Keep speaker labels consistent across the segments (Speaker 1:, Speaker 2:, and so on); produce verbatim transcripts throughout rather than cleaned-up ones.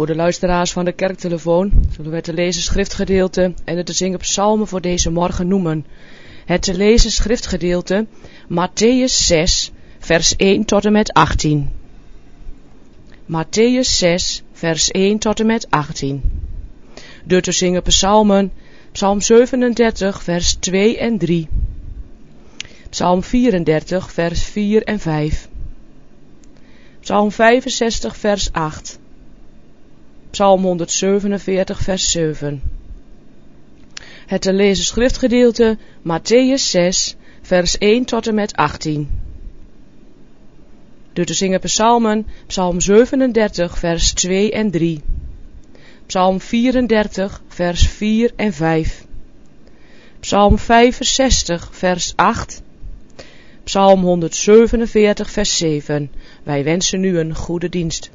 Speaker 1: Voor de luisteraars van de kerktelefoon zullen we het te lezen schriftgedeelte en het te zingen psalmen voor deze morgen noemen. Het te lezen schriftgedeelte Mattheüs zes, vers één tot en met achttien. Mattheüs zes, vers één tot en met achttien. De te zingen psalmen, psalm zevenendertig, vers twee en drie. Psalm vierendertig, vers vier en vijf. Psalm vijfenzestig, vers acht. Psalm honderdzevenenveertig, vers zeven. Het te lezen schriftgedeelte Mattheüs zes, vers één tot en met achttien. De te zingen psalmen, psalm zevenendertig, vers twee en drie. Psalm vierendertig, vers vier en vijf. Psalm vijfenzestig, vers acht. Psalm honderdzevenenveertig, vers zeven. Wij wensen u een goede dienst.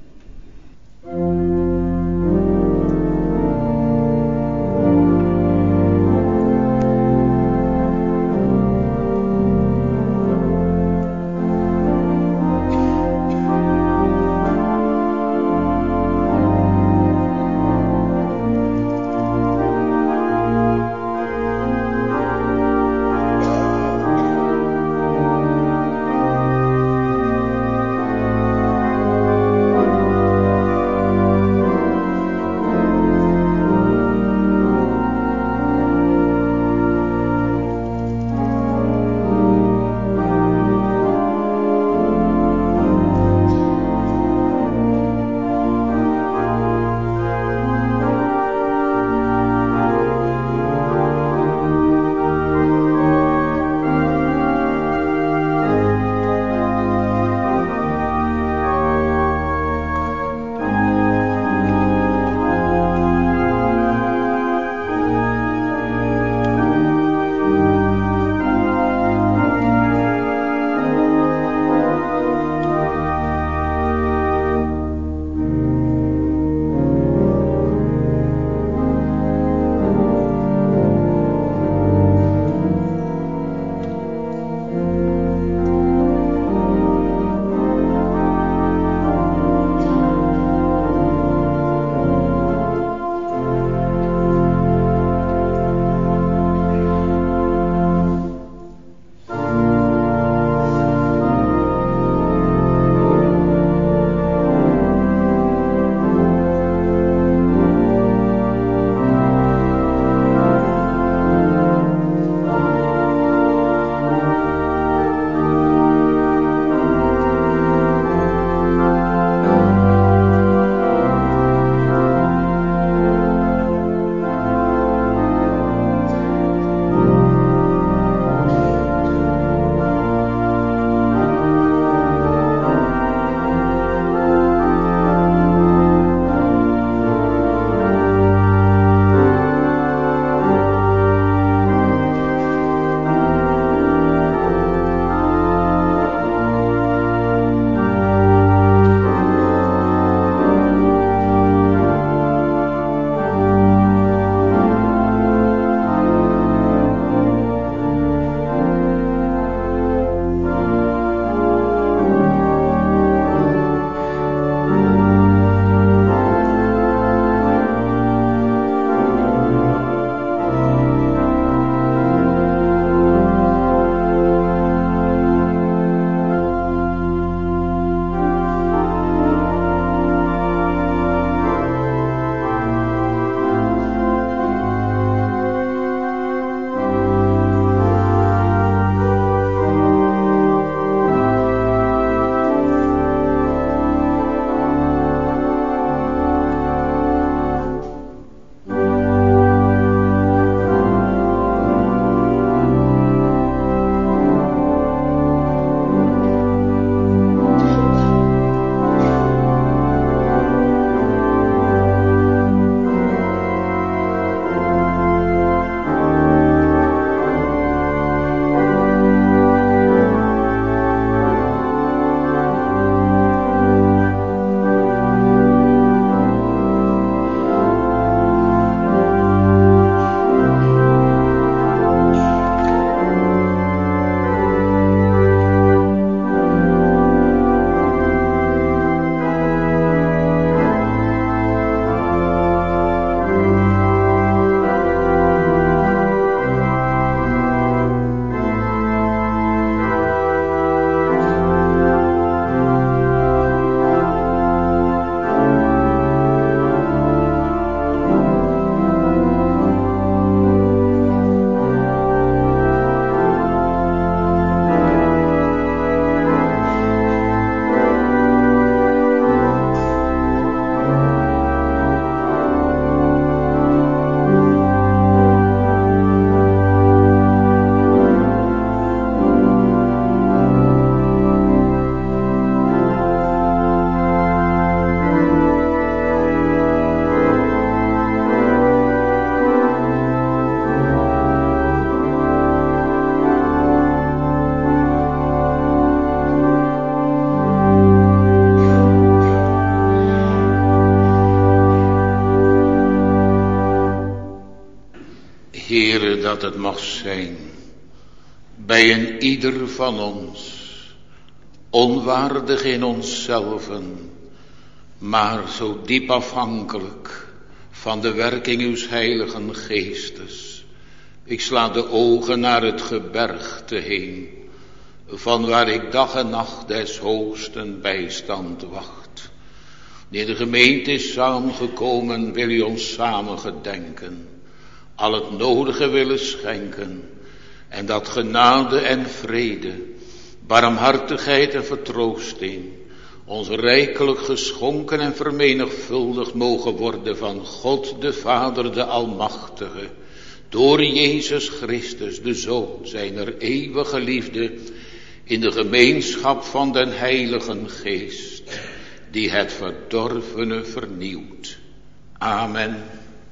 Speaker 2: dat het mag zijn bij een ieder van ons, onwaardig in onszelven, maar zo diep afhankelijk van de werking uws heiligen geestes. Ik sla de ogen naar het gebergte heen, van waar ik dag en nacht des hoogsten bijstand wacht. Wanneer de gemeente is samengekomen, wil u ons samen gedenken, al het nodige willen schenken, en dat genade en vrede, barmhartigheid en vertroosting ons rijkelijk geschonken en vermenigvuldigd mogen worden van God de Vader de Almachtige, door Jezus Christus, de Zoon zijner eeuwige liefde, in de gemeenschap van den Heiligen Geest, die het verdorvene vernieuwt. Amen.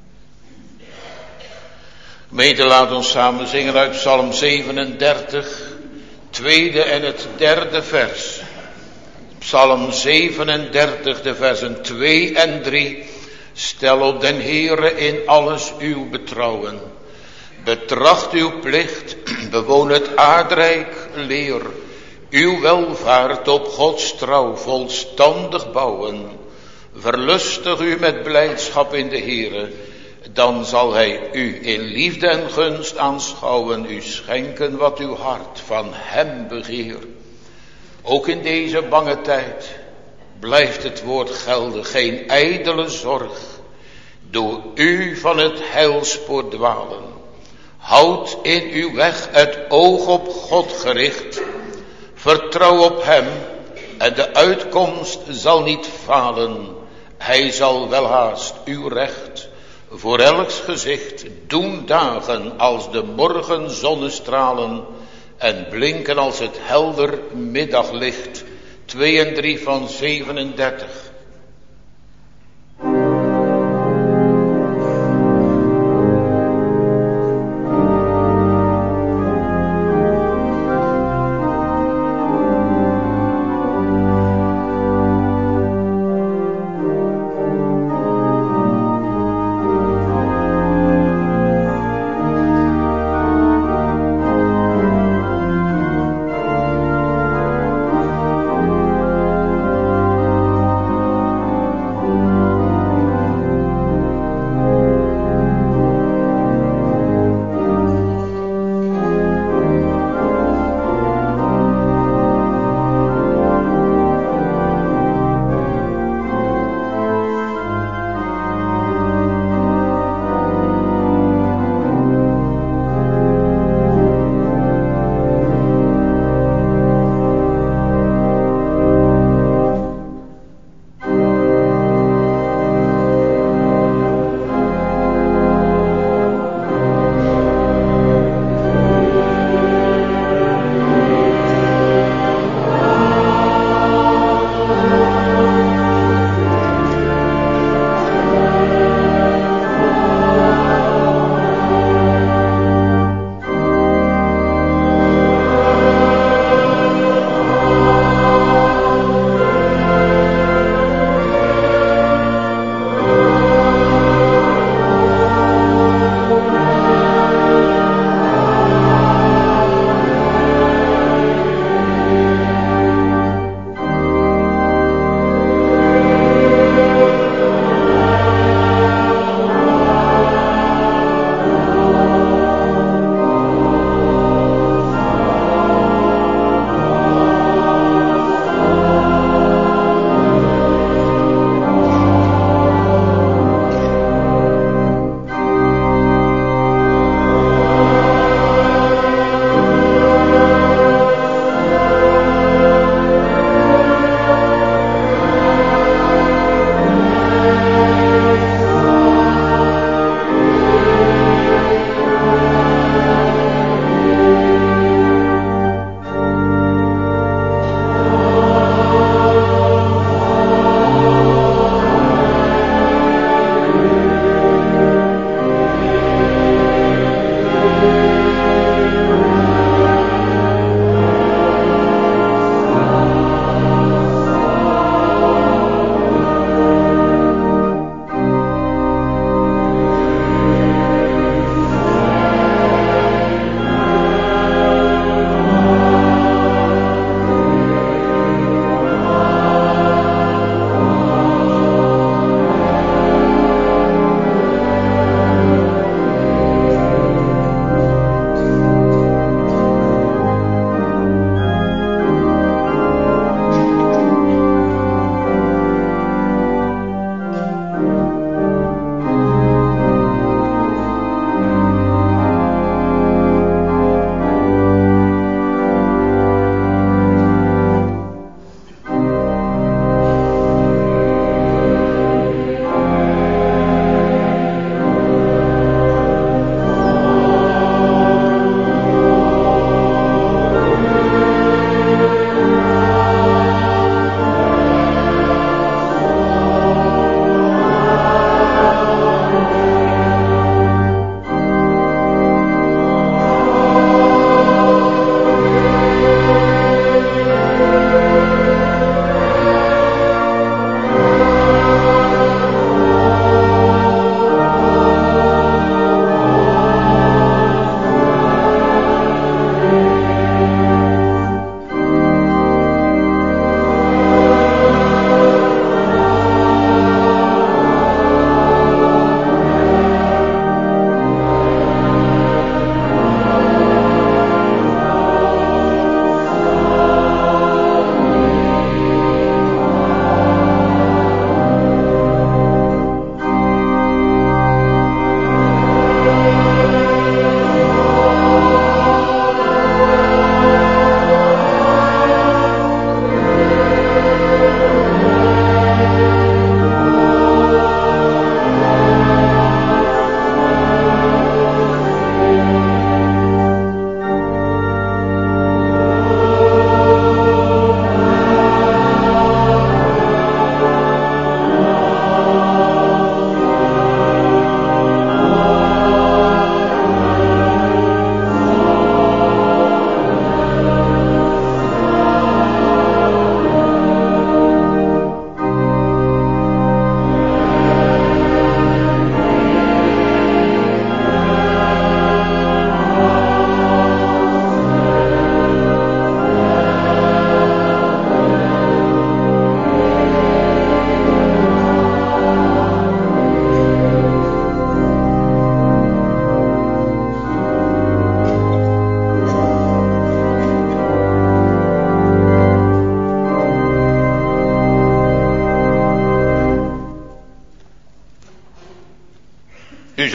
Speaker 2: Gemeente, laat ons samen zingen uit Psalm zevenendertig, tweede en het derde vers. Psalm zevenendertig, de versen twee en drie. Stel op den Heere in alles uw betrouwen. Betracht uw plicht, bewoon het aardrijk, leer. Uw welvaart op Gods trouw volstandig bouwen. Verlustig u met blijdschap in de Heere. Dan zal hij u in liefde en gunst aanschouwen, u schenken wat uw hart van hem begeert. Ook in deze bange tijd blijft het woord gelden, geen ijdele zorg, door u van het heilspoor dwalen. Houd in uw weg het oog op God gericht, vertrouw op hem en de uitkomst zal niet falen. Hij zal welhaast uw recht voor elks gezicht doen dagen als de morgen zonnestralen en blinken als het helder middaglicht. Twee en drie van zevenendertig.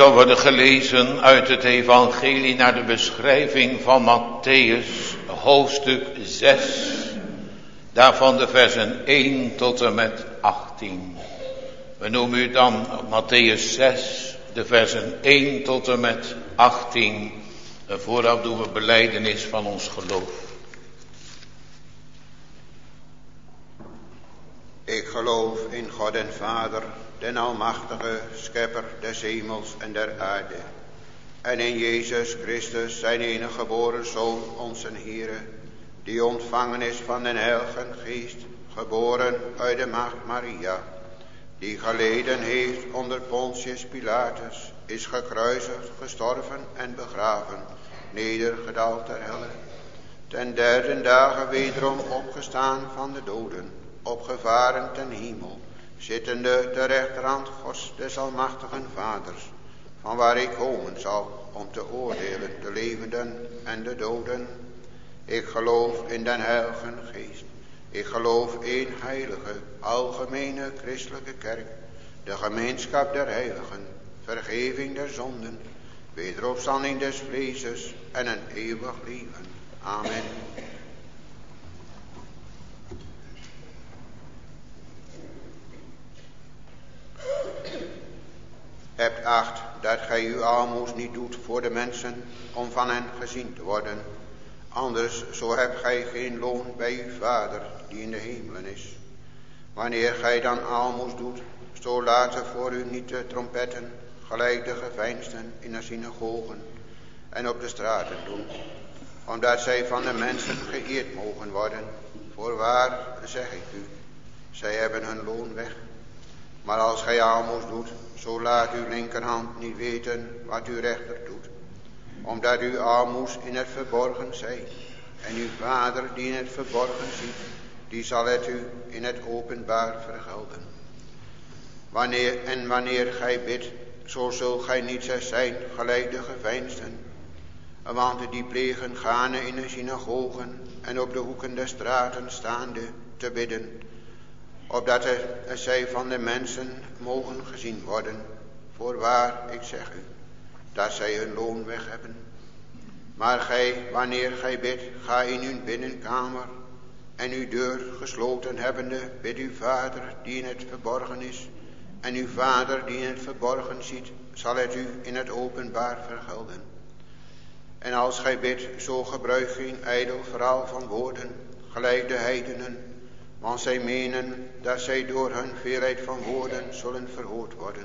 Speaker 2: zal worden gelezen uit het evangelie naar de beschrijving van Matthäus, hoofdstuk zes. Daarvan de versen één tot en met achttien. We noemen u dan Matthäus zes, de versen één tot en met achttien. En vooraf doen we belijdenis van ons geloof.
Speaker 3: Ik geloof in God en Vader, den Almachtige, Schepper des hemels en der aarde. En in Jezus Christus, zijn enige geboren Zoon, onze Heere, die ontvangen is van den Heilige Geest, geboren uit de maagd Maria, die geleden heeft onder Pontius Pilatus, is gekruisigd, gestorven en begraven, nedergedaald ter helle, ten derde dagen wederom opgestaan van de doden, opgevaren ten hemel, zittende ter rechterhand Gods des Almachtigen Vaders, van waar ik komen zal om te oordelen de levenden en de doden. Ik geloof in den Heilige Geest. Ik geloof in heilige, algemene christelijke kerk, de gemeenschap der heiligen, vergeving der zonden, wederopstanding des vleeses en een eeuwig leven. Amen. Hebt acht dat gij uw aalmoes niet doet voor de mensen om van hen gezien te worden. Anders zo hebt gij geen loon bij uw Vader die in de hemelen is. Wanneer gij dan aalmoes doet, zo laten voor u niet de trompetten, gelijk de geveinsden in de synagogen en op de straten doen, omdat zij van de mensen geëerd mogen worden. Voorwaar zeg ik u, zij hebben hun loon weg. Maar als gij aalmoes doet, zo laat uw linkerhand niet weten wat uw rechter doet, omdat uw aalmoes in het verborgen zij. En uw Vader die in het verborgen ziet, die zal het u in het openbaar vergelden. Wanneer en wanneer gij bidt, zo zult gij niet zijn gelijk de geveinsden, want die plegen gaande in de synagogen en op de hoeken der straten staande te bidden, opdat er zij van de mensen mogen gezien worden. Voorwaar, ik zeg u, dat zij hun loon weg hebben. Maar gij, wanneer gij bidt, ga in uw binnenkamer en uw deur gesloten hebbende, bid uw Vader die in het verborgen is. En uw Vader die in het verborgen ziet, zal het u in het openbaar vergelden. En als gij bidt, zo gebruik geen ijdel verhaal van woorden, gelijk de heidenen, want zij menen dat zij door hun veelheid van woorden zullen verhoord worden.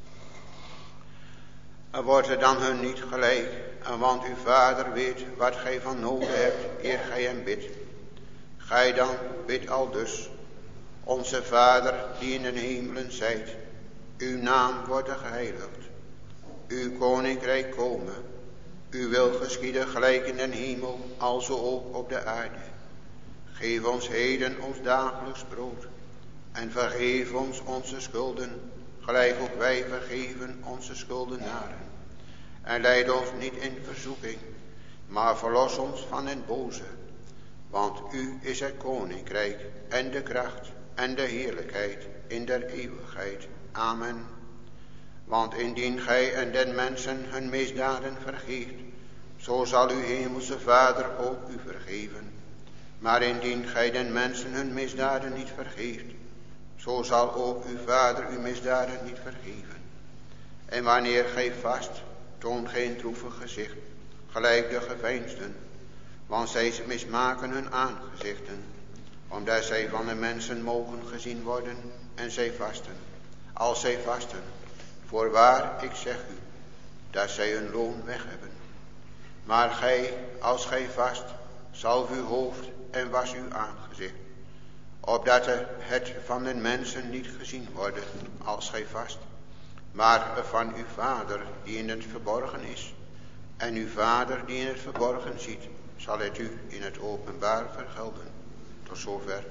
Speaker 3: En wordt er dan hun niet gelijk, want uw Vader weet wat gij van nodig hebt, eer gij hem bidt. Gij dan bidt aldus: Onze Vader die in de hemelen zijt, uw naam wordt geheiligd, uw koninkrijk komen, uw wil geschieden gelijk in den hemel, alzo ook op de aarde. Geef ons heden ons dagelijks brood, en vergeef ons onze schulden, gelijk ook wij vergeven onze schuldenaren. En leid ons niet in verzoeking, maar verlos ons van den boze. Want u is het koninkrijk, en de kracht, en de heerlijkheid, in der eeuwigheid. Amen. Want indien gij en den mensen hun misdaden vergeeft, zo zal uw hemelse Vader ook u vergeven. Maar indien gij den mensen hun misdaden niet vergeeft, zo zal ook uw Vader uw misdaden niet vergeven. En wanneer gij vast, toont geen droevig gezicht, gelijk de geveinsden, want zij mismaken hun aangezichten, omdat zij van de mensen mogen gezien worden, en zij vasten. Als zij vasten, voorwaar, ik zeg u, dat zij hun loon weg hebben. Maar gij, als gij vast, zalf uw hoofd en was uw aangezicht, opdat het van de mensen niet gezien worden als gij vast, maar van uw Vader die in het verborgen is. En uw Vader die in het verborgen ziet, zal het u in het openbaar vergelden. Tot zover.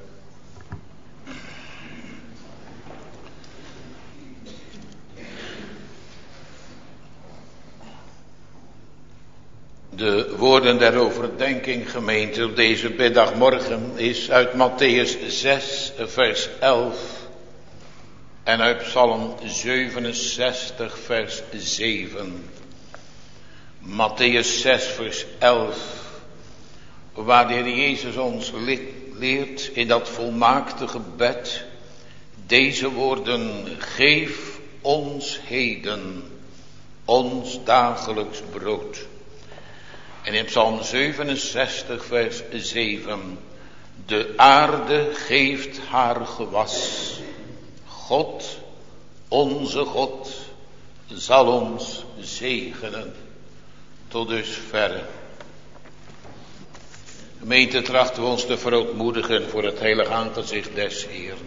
Speaker 2: De woorden der overdenking, gemeente, op deze middagmorgen is uit Matthäus zes, vers elf En uit Psalm zevenenzestig vers zeven. Matthäus zes vers elf. Waar de Heer Jezus ons leert in dat volmaakte gebed. Deze woorden: geef ons heden ons dagelijks brood. En in Psalm zevenenzestig vers zeven. De aarde geeft haar gewas. God, onze God, zal ons zegenen. Tot dusverre. Gemeente, trachten we ons te verootmoedigen voor het heilig aangezicht des Heeren.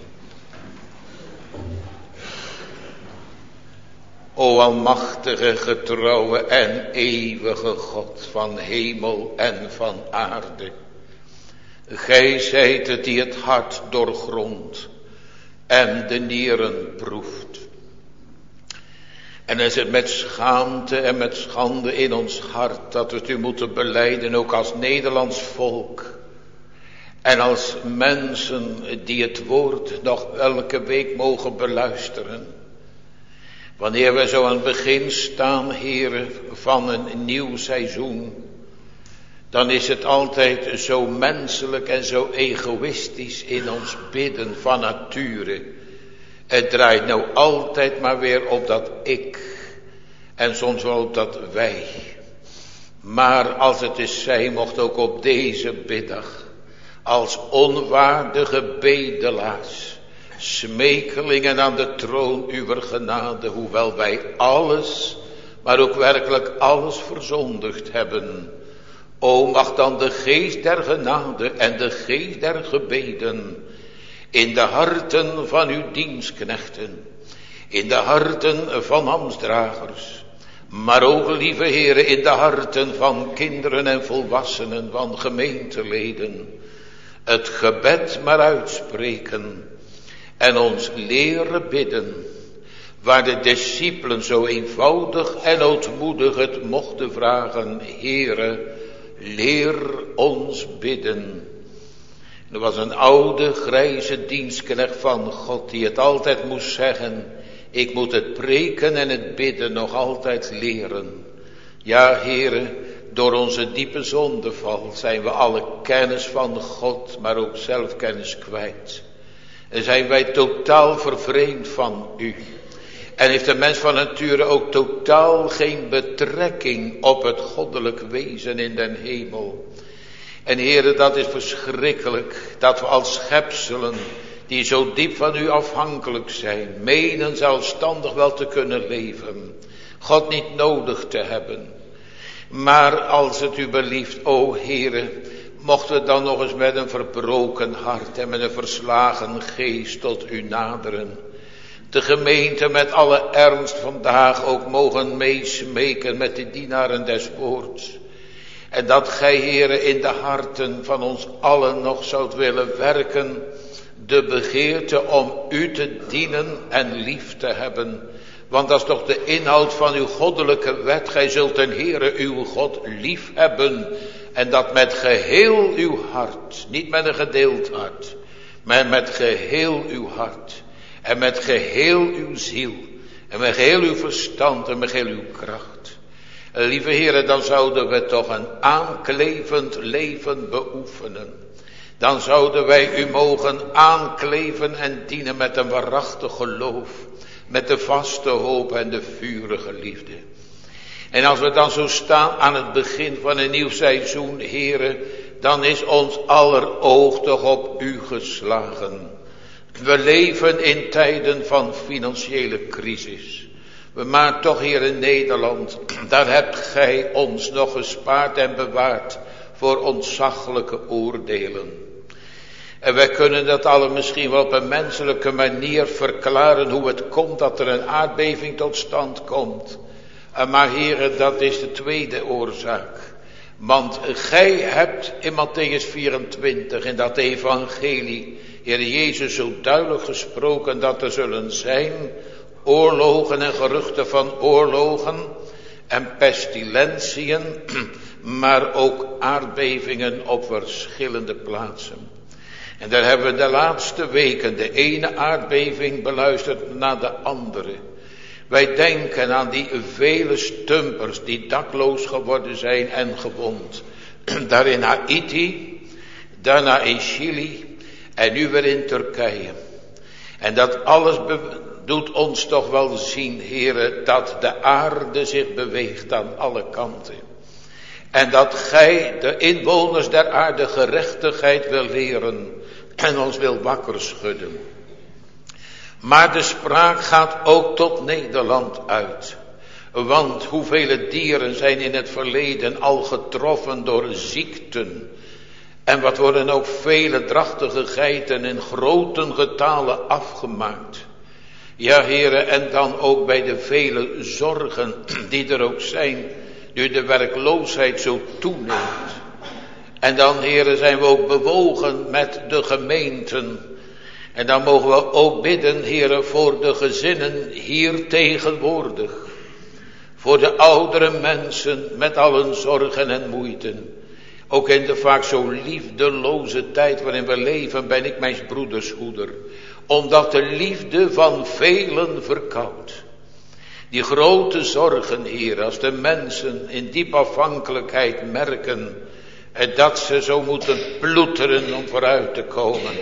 Speaker 2: O almachtige, getrouwe en eeuwige God van hemel en van aarde. Gij zijt het die het hart doorgrondt en de nieren proeft. En is het met schaamte en met schande in ons hart dat we het u moeten belijden, ook als Nederlands volk. En als mensen die het woord nog elke week mogen beluisteren. Wanneer we zo aan het begin staan, Heere, van een nieuw seizoen, dan is het altijd zo menselijk en zo egoïstisch in ons bidden van nature. Het draait nou altijd maar weer op dat ik en soms wel op dat wij. Maar als het is zij mocht ook op deze middag, als onwaardige bedelaars, smekelingen aan de troon uwer genade, hoewel wij alles, maar ook werkelijk alles verzondigd hebben. O, mag dan de geest der genade en de geest der gebeden in de harten van uw dienstknechten, in de harten van ambtsdragers, maar ook, lieve heren, in de harten van kinderen en volwassenen, van gemeenteleden, het gebed maar uitspreken en ons leren bidden, waar de discipelen zo eenvoudig en ootmoedig het mochten vragen: Heere, leer ons bidden. Er was een oude grijze dienstknecht van God die het altijd moest zeggen: ik moet het preken en het bidden nog altijd leren. Ja, Heere, door onze diepe zondeval zijn we alle kennis van God, maar ook zelfkennis kwijt. En zijn wij totaal vervreemd van u. En heeft de mens van nature ook totaal geen betrekking op het goddelijk wezen in den hemel. En Heere, dat is verschrikkelijk, dat we als schepselen, die zo diep van u afhankelijk zijn, menen zelfstandig wel te kunnen leven, God niet nodig te hebben. Maar als het u belieft, o Heere, mochten we dan nog eens met een verbroken hart en met een verslagen geest tot u naderen. De gemeente met alle ernst vandaag ook mogen meesmeken met de dienaren des woords. En dat gij, Heere, in de harten van ons allen nog zoudt willen werken, de begeerte om u te dienen en lief te hebben. Want dat is toch de inhoud van uw goddelijke wet. Gij zult den Heere uw God lief hebben. En dat met geheel uw hart. Niet met een gedeeld hart. Maar met geheel uw hart. En met geheel uw ziel. En met geheel uw verstand. En met geheel uw kracht. Lieve Heere, dan zouden we toch een aanklevend leven beoefenen. Dan zouden wij u mogen aankleven en dienen met een waarachtig geloof. Met de vaste hoop en de vurige liefde. En als we dan zo staan aan het begin van een nieuw seizoen, Heere, dan is ons aller oog toch op u geslagen. We leven in tijden van financiële crisis. Maar toch, Heer, in Nederland, daar hebt gij ons nog gespaard en bewaard voor ontzaglijke oordelen. En wij kunnen dat alle misschien wel op een menselijke manier verklaren hoe het komt dat er een aardbeving tot stand komt. Maar Heere, dat is de tweede oorzaak. Want gij hebt in Matthäus vierentwintig in dat evangelie, Heer Jezus, zo duidelijk gesproken dat er zullen zijn oorlogen en geruchten van oorlogen en pestilentiën, maar ook aardbevingen op verschillende plaatsen. En daar hebben we de laatste weken de ene aardbeving beluisterd na de andere. Wij denken aan die vele stumpers die dakloos geworden zijn en gewond. Daar in Haiti, daarna in Chili en nu weer in Turkije. En dat alles be- doet ons toch wel zien, heren, dat de aarde zich beweegt aan alle kanten. En dat gij, de inwoners der aarde, gerechtigheid wil leren en ons wil wakker schudden. Maar de spraak gaat ook tot Nederland uit. Want hoeveel dieren zijn in het verleden al getroffen door ziekten. En wat worden ook vele drachtige geiten in grote getalen afgemaakt. Ja, heren, en dan ook bij de vele zorgen die er ook zijn, nu de werkloosheid zo toeneemt. En dan, heren, zijn we ook bewogen met de gemeenten. En dan mogen we ook bidden, heren, voor de gezinnen hier tegenwoordig. Voor de oudere mensen met al hun zorgen en moeiten. Ook in de vaak zo liefdeloze tijd waarin we leven, ben ik mijn broeders hoeder. Omdat de liefde van velen verkoudt. Die grote zorgen, Heer, als de mensen in diep afhankelijkheid merken dat ze zo moeten ploeteren om vooruit te komen.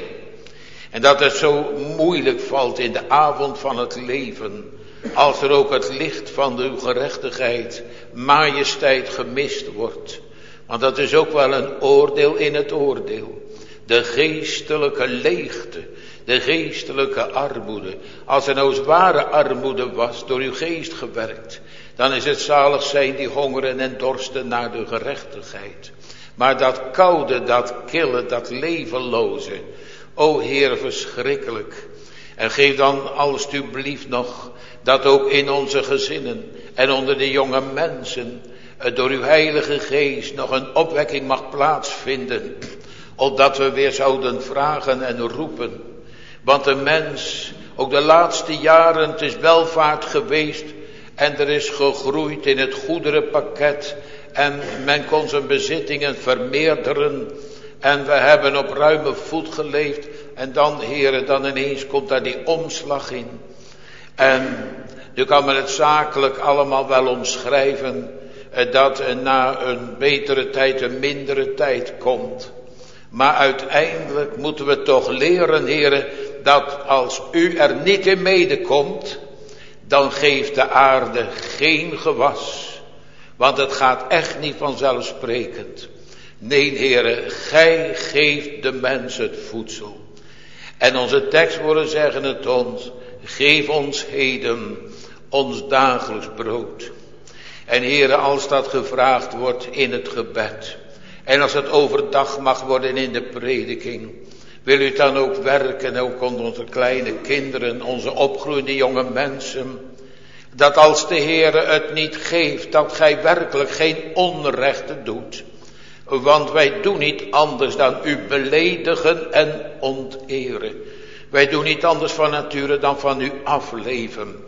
Speaker 2: En dat het zo moeilijk valt in de avond van het leven, als er ook het licht van de gerechtigheid, majesteit gemist wordt. Want dat is ook wel een oordeel in het oordeel. De geestelijke leegte, de geestelijke armoede. Als er nou eens ware armoede was, door uw geest gewerkt, dan is het zalig zijn die hongeren en dorsten naar de gerechtigheid. Maar dat koude, dat kille, dat levenloze, o Heer, verschrikkelijk. En geef dan alstublieft nog dat ook in onze gezinnen en onder de jonge mensen door uw heilige geest nog een opwekking mag plaatsvinden. Opdat we weer zouden vragen en roepen. Want de mens, ook de laatste jaren, het is welvaart geweest. En er is gegroeid in het goederenpakket. En men kon zijn bezittingen vermeerderen. En we hebben op ruime voet geleefd. En dan, heren, dan ineens komt daar die omslag in. En nu kan men het zakelijk allemaal wel omschrijven. Dat na een betere tijd een mindere tijd komt. Maar uiteindelijk moeten we toch leren, heren, dat als u er niet in medekomt, dan geeft de aarde geen gewas. Want het gaat echt niet vanzelfsprekend. Nee, heren, gij geeft de mens het voedsel. En onze tekstwoorden zeggen het ons, geef ons heden ons dagelijks brood. En heren, als dat gevraagd wordt in het gebed, en als het overdag mag worden in de prediking, wil u dan ook werken, ook onder onze kleine kinderen, onze opgroeiende jonge mensen, dat als de Heere het niet geeft, dat gij werkelijk geen onrechte doet. Want wij doen niet anders dan u beledigen en onteren. Wij doen niet anders van nature dan van u afleven.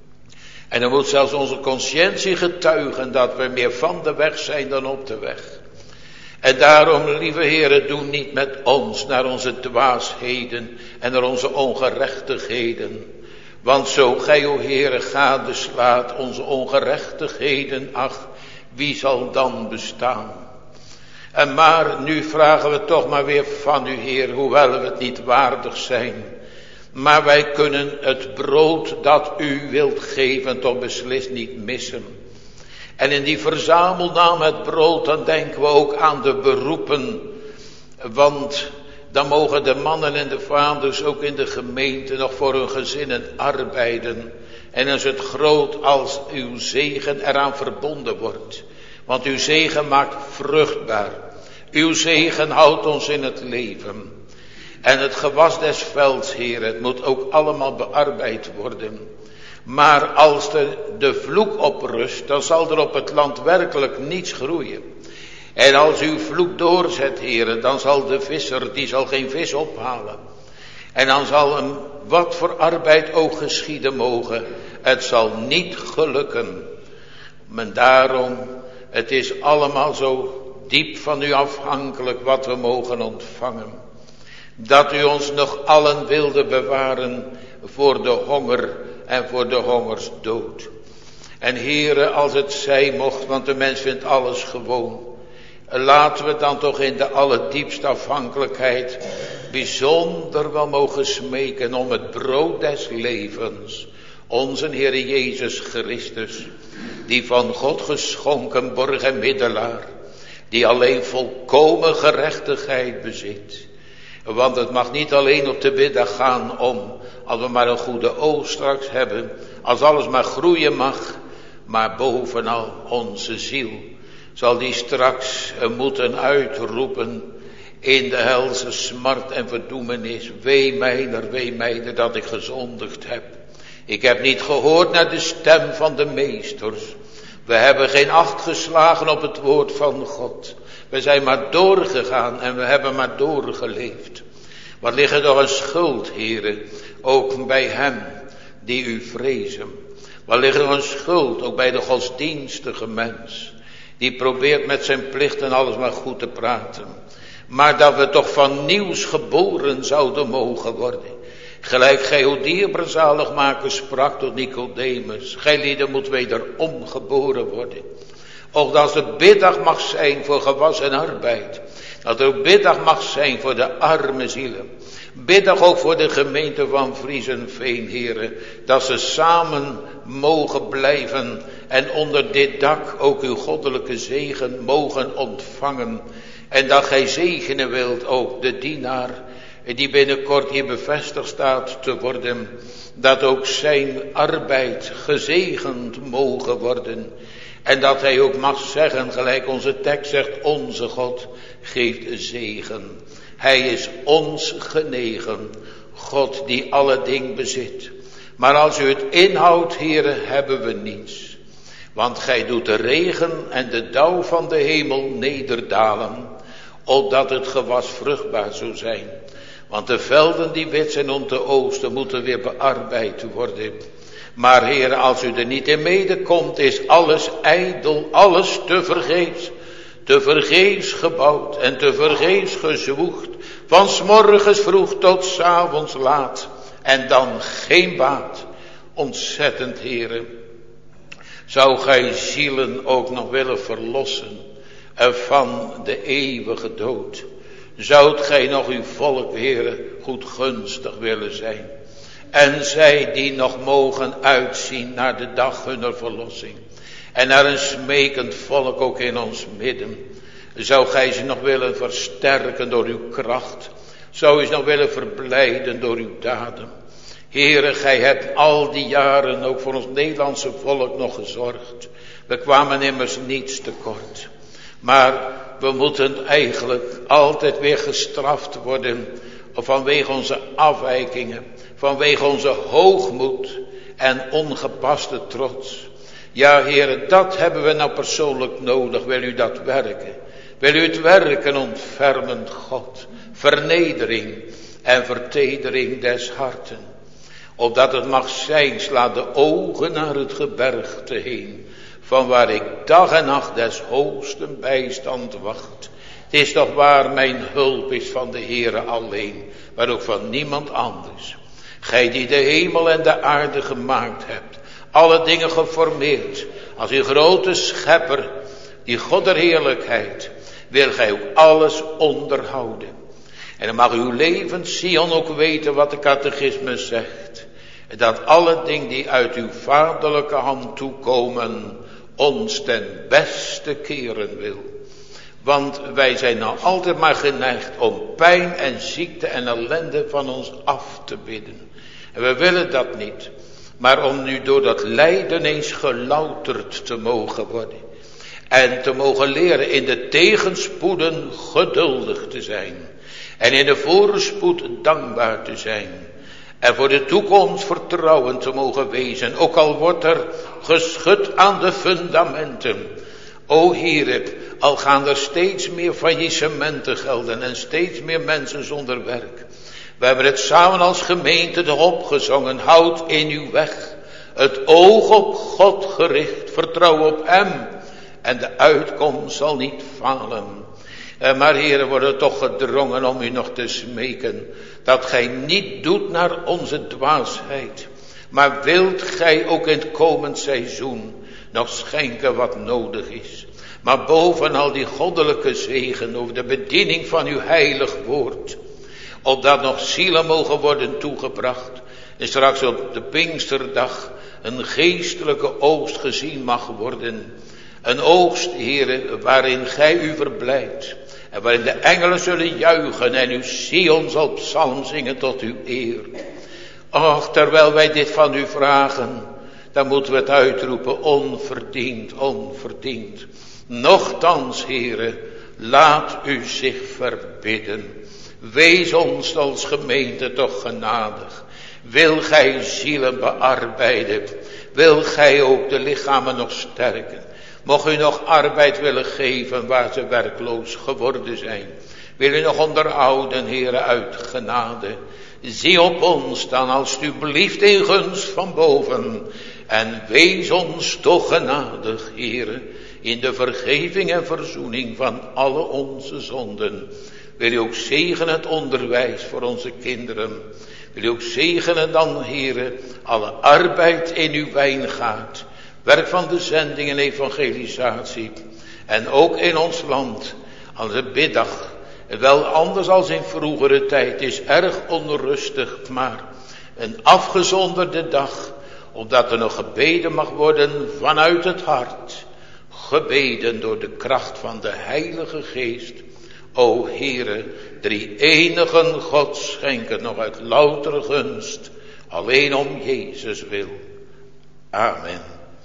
Speaker 2: En dan moet zelfs onze conscientie getuigen dat we meer van de weg zijn dan op de weg. En daarom, lieve heren, doe niet met ons naar onze dwaasheden en naar onze ongerechtigheden. Want zo gij, o Heere, gadeslaat onze ongerechtigheden, ach, wie zal dan bestaan? En maar nu vragen we toch maar weer van u, Heer, hoewel we het niet waardig zijn. Maar wij kunnen het brood dat u wilt geven toch beslist niet missen. En in die verzamelnaam het brood, dan denken we ook aan de beroepen. Want dan mogen de mannen en de vaders ook in de gemeente nog voor hun gezinnen arbeiden. En is het groot als uw zegen eraan verbonden wordt. Want uw zegen maakt vruchtbaar. Uw zegen houdt ons in het leven. En het gewas des velds, Heer, het moet ook allemaal bearbeid worden. Maar als er de vloek op rust, dan zal er op het land werkelijk niets groeien. En als uw vloek doorzet, Heer, dan zal de visser, die zal geen vis ophalen. En dan zal hem, wat voor arbeid ook geschieden mogen, het zal niet gelukken. Maar daarom, het is allemaal zo diep van u afhankelijk wat we mogen ontvangen. dat u ons nog allen wilde bewaren voor de honger en voor de hongersdood. En Heere, als het zij mocht, want de mens vindt alles gewoon, laten we dan toch in de allerdiepste afhankelijkheid bijzonder wel mogen smeken om het brood des levens, onze Heere Jezus Christus, die van God geschonken borg en middelaar, die alleen volkomen gerechtigheid bezit. Want het mag niet alleen op de middag gaan om, als we maar een goede oogst straks hebben, als alles maar groeien mag, maar bovenal onze ziel zal die straks moeten uitroepen in de helse smart en verdoemenis. Wee mijner, wee mijner dat ik gezondigd heb. Ik heb niet gehoord naar de stem van de meesters. We hebben geen acht geslagen op het woord van God. We zijn maar doorgegaan en we hebben maar doorgeleefd. Wat ligt er toch een schuld, Heere, ook bij hem die u vrezen. Wat ligt er een schuld, ook bij de godsdienstige mens, die probeert met zijn plichten alles maar goed te praten. Maar dat we toch van nieuws geboren zouden mogen worden. Gelijk gij hoe dierbaar zaligmaker sprak tot Nicodemus. Gij lieden moet wederom geboren worden. Ook dat er biddag mag zijn voor gewas en arbeid. Dat er ook biddag mag zijn voor de arme zielen. Biddag ook voor de gemeente van Friesenveen, Heere. Dat ze samen mogen blijven. En onder dit dak ook uw goddelijke zegen mogen ontvangen. En dat gij zegenen wilt ook de dienaar die binnenkort hier bevestigd staat te worden. Dat ook zijn arbeid gezegend mogen worden. En dat hij ook mag zeggen, gelijk onze tekst zegt, onze God geeft zegen. Hij is ons genegen, God die alle dingen bezit. Maar als u het inhoudt, Heere, hebben we niets. Want gij doet de regen en de dauw van de hemel nederdalen, opdat het gewas vruchtbaar zou zijn. Want de velden die wit zijn om te oosten moeten weer bearbeid worden. Maar Heere, als u er niet in medekomt, is alles ijdel, alles te vergeefs. Te vergeefs gebouwd en te vergeefs gezwoegd. Van 's morgens vroeg tot 's avonds laat. En dan geen baat. Ontzettend, Heere. Zou gij zielen ook nog willen verlossen van de eeuwige dood? Zoudt gij nog uw volk, Heere, goed gunstig willen zijn? En zij die nog mogen uitzien naar de dag hunner verlossing. En naar een smekend volk ook in ons midden. Zou gij ze nog willen versterken door uw kracht? Zou u ze nog willen verblijden door uw daden? Heere, gij hebt al die jaren ook voor ons Nederlandse volk nog gezorgd. We kwamen immers niets tekort. Maar we moeten eigenlijk altijd weer gestraft worden vanwege onze afwijkingen, vanwege onze hoogmoed en ongepaste trots. Ja, Heere, dat hebben we nou persoonlijk nodig. Wil u dat werken? Wil u het werken, ontfermend God? Vernedering en vertedering des harten. Opdat het mag zijn, sla de ogen naar het gebergte heen, van waar ik dag en nacht des hoogsten bijstand wacht. Het is toch waar, mijn hulp is van de Heere alleen, maar ook van niemand anders. Gij die de hemel en de aarde gemaakt hebt, alle dingen geformeerd, als uw grote schepper, die God der heerlijkheid, wil gij ook alles onderhouden. En dan mag uw levend Sion ook weten wat de catechismus zegt. Dat alle dingen die uit uw vaderlijke hand toekomen, ons ten beste keren wil. Want wij zijn nou altijd maar geneigd om pijn en ziekte en ellende van ons af te bidden. En we willen dat niet. Maar om nu door dat lijden eens gelouterd te mogen worden. En te mogen leren in de tegenspoeden geduldig te zijn. En in de voorspoed dankbaar te zijn. En voor de toekomst vertrouwen te mogen wezen. Ook al wordt er geschud aan de fundamenten. O Heere, al gaan er steeds meer faillissementen gelden. En steeds meer mensen zonder werk. We hebben het samen als gemeente toch opgezongen. Houd in uw weg. Het oog op God gericht. Vertrouw op hem. En de uitkomst zal niet falen. Uh, maar heren, worden toch gedrongen om u nog te smeken. Dat gij niet doet naar onze dwaasheid. Maar wilt gij ook in het komend seizoen nog schenken wat nodig is. Maar bovenal die goddelijke zegen over de bediening van uw heilig woord. Opdat nog zielen mogen worden toegebracht. En straks op de Pinksterdag een geestelijke oogst gezien mag worden. Een oogst, heren, waarin gij u verblijdt. En waarin de engelen zullen juichen en uw Sion zal psalm zingen tot uw eer. Och, terwijl wij dit van u vragen, dan moeten we het uitroepen, onverdiend, onverdiend. Nochtans, heren, laat u zich verbidden. Wees ons als gemeente toch genadig. Wil gij zielen bearbeiden? Wil gij ook de lichamen nog sterken? Mocht u nog arbeid willen geven waar ze werkloos geworden zijn? Wil u nog onderhouden, heren, uit genade? Zie op ons dan alstublieft in gunst van boven. En wees ons toch genadig, heren, in de vergeving en verzoening van alle onze zonden. Wil u ook zegenen het onderwijs voor onze kinderen. Wil u ook zegenen dan, heren, alle arbeid in uw wijngaard. Werk van de zending en evangelisatie. En ook in ons land, als een biddag. Wel anders als in vroegere tijd, is erg onrustig, maar een afgezonderde dag. Opdat er nog gebeden mag worden vanuit het hart. Gebeden door de kracht van de Heilige Geest. O Heere, drie enigen God schenken nog uit loutere gunst. Alleen om Jezus wil. Amen.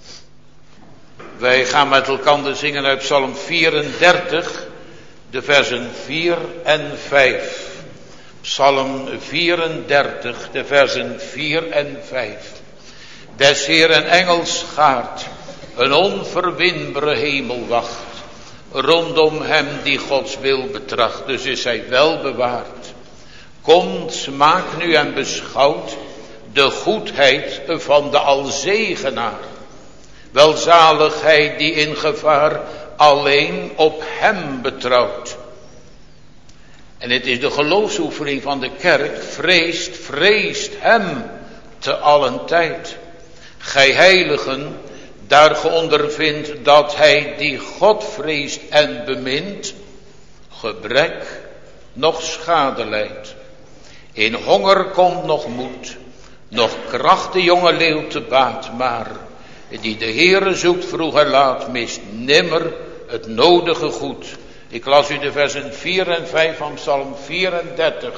Speaker 2: Wij gaan met elkaar zingen uit Psalm vierendertig, de versen vier en vijf. Psalm vierendertig, de versen vier en vijf. Des Heeren engelschaar, een onverwinbare hemel wacht. Rondom hem die Gods wil betracht, dus is hij wel bewaard. Komt, smaak nu en beschouwt de goedheid van de Alzegenaar. Welzaligheid die in gevaar alleen op hem betrouwt. En het is de geloofsoefening van de kerk, vreest, vreest hem te allen tijd. Gij heiligen, daar ge ondervindt dat hij die God vreest en bemint, gebrek nog schade lijdt. In honger komt nog moed, nog kracht de jonge leeuw te baat, maar die de Heere zoekt vroeg en laat, mist nimmer het nodige goed. Ik las u de versen vier en vijf van Psalm vierendertig.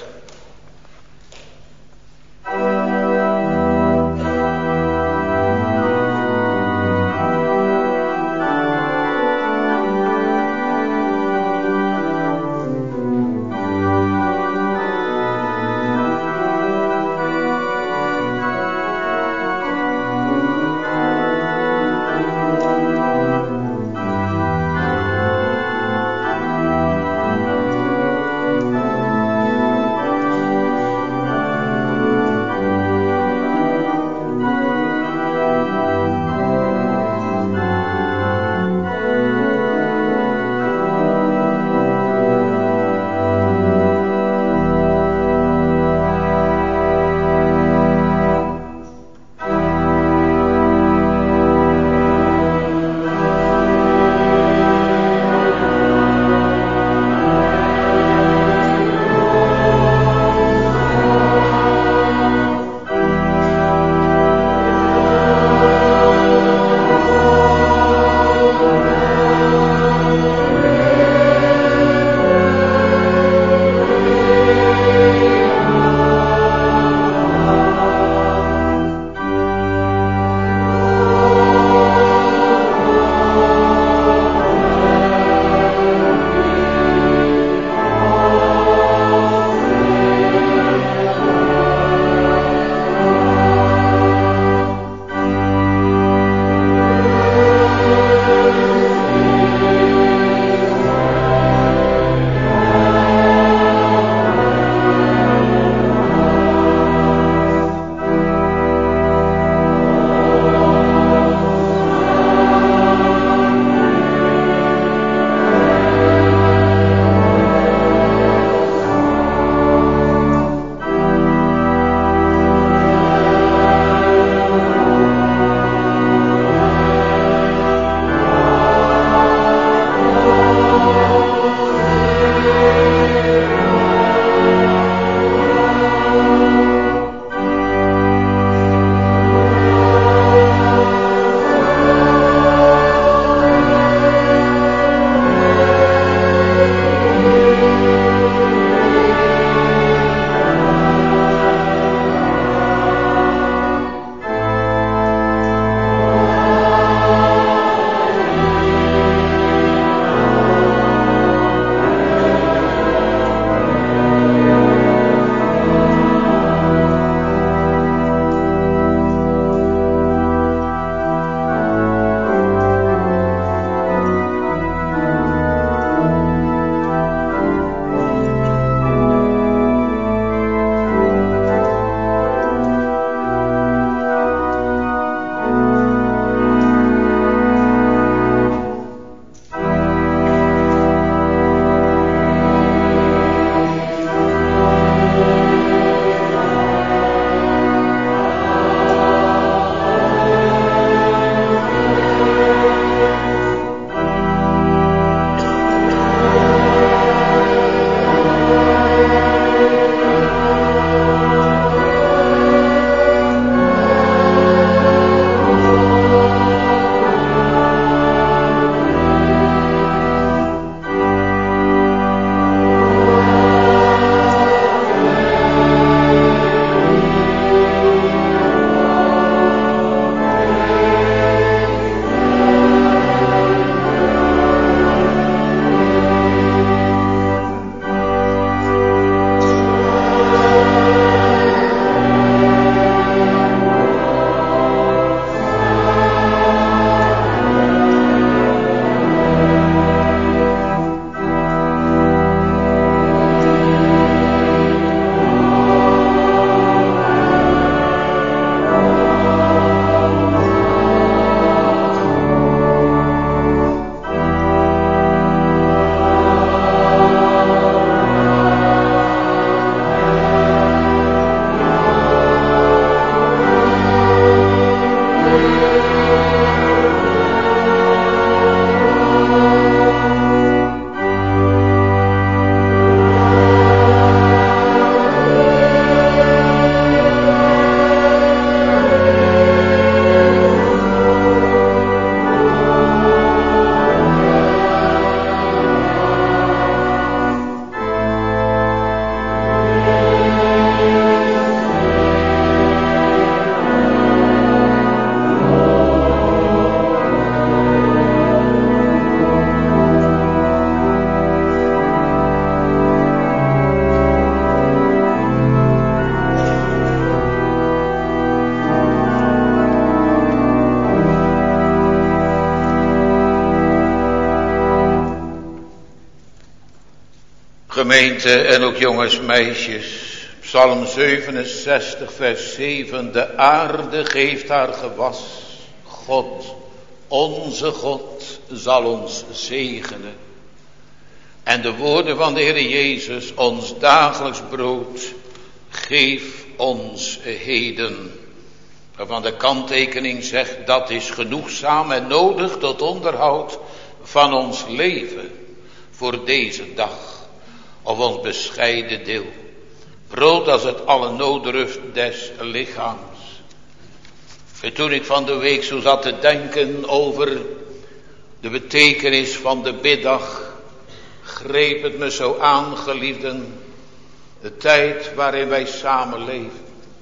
Speaker 2: Gemeente en ook jongens, meisjes. Psalm zevenenzestig vers zeven. De aarde geeft haar gewas. God, onze God, zal ons zegenen. En de woorden van de Heer Jezus, ons dagelijks brood, geef ons heden. Waarvan de kanttekening zegt, dat is genoegzaam en nodig tot onderhoud van ons leven. Voor deze dag, of ons bescheiden deel. Brood als het alle noodrust des lichaams. En toen ik van de week zo zat te denken over de betekenis van de biddag, greep het me zo aan, geliefden, de tijd waarin wij samen leven.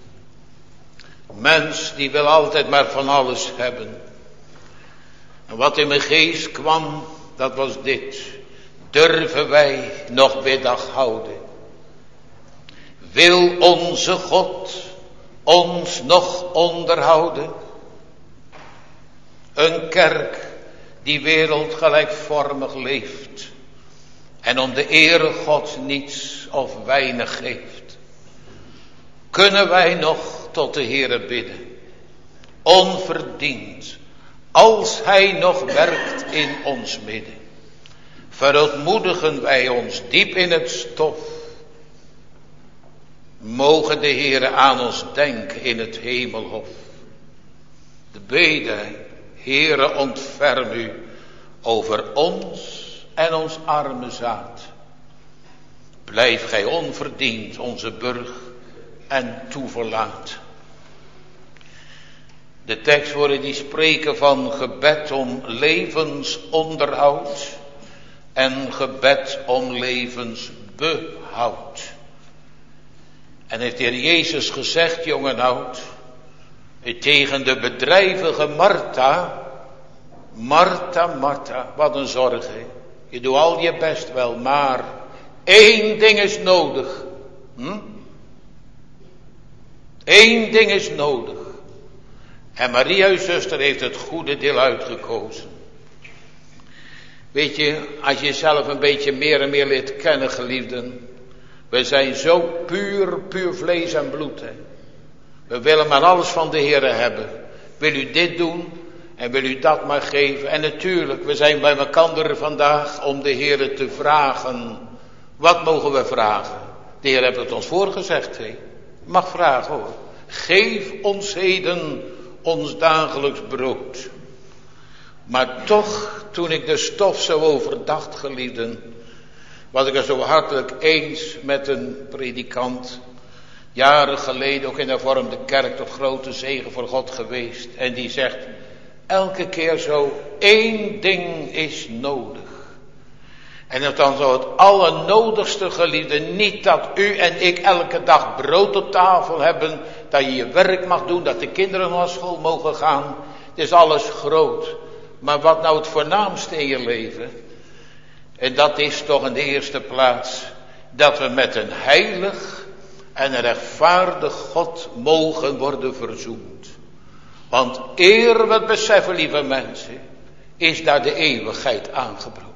Speaker 2: Mens die wil altijd maar van alles hebben. En wat in mijn geest kwam, dat was dit. Durven wij nog biddag houden? Wil onze God ons nog onderhouden? Een kerk die wereldgelijkvormig leeft en om de ere Gods niets of weinig geeft. Kunnen wij nog tot de Heere bidden, onverdiend, als Hij nog werkt in ons midden? Verootmoedigen wij ons diep in het stof. Mogen de Heere aan ons denken in het hemelhof. De bede, Heere, ontferm u over ons en ons arme zaad. Blijf gij onverdiend onze burg en toeverlaat. De tekstwoorden die spreken van gebed om levensonderhoud en gebed om levensbehoud. En heeft de Heer Jezus gezegd, jong en oud, tegen de bedrijvige Martha, Martha, Martha, wat een zorg, hè? Je doet al je best wel, maar één ding is nodig. Hm? Eén ding is nodig. En Maria, uw zuster, heeft het goede deel uitgekozen. Weet je, als je jezelf een beetje meer en meer leert kennen, geliefden. We zijn zo puur, puur vlees en bloed. Hè. We willen maar alles van de Heere hebben. Wil u dit doen en wil u dat maar geven. En natuurlijk, we zijn bij elkaar vandaag om de Heere te vragen. Wat mogen we vragen? De Heer heeft het ons voorgezegd. Hè. Mag vragen hoor. Geef ons heden ons dagelijks brood. Maar toch, toen ik de stof zo overdacht, geliefden, was ik er zo hartelijk eens met een predikant. Jaren geleden, ook in de vorm de kerk, tot grote zegen voor God geweest. En die zegt, elke keer zo, één ding is nodig. En dat dan zo het allernodigste, geliefde, niet dat u en ik elke dag brood op tafel hebben, dat je je werk mag doen, dat de kinderen naar school mogen gaan. Het is alles groot. Maar wat nou het voornaamste in je leven? En dat is toch in de eerste plaats dat we met een heilig en een rechtvaardig God mogen worden verzoend. Want eer we het beseffen, lieve mensen, is daar de eeuwigheid aangebroken.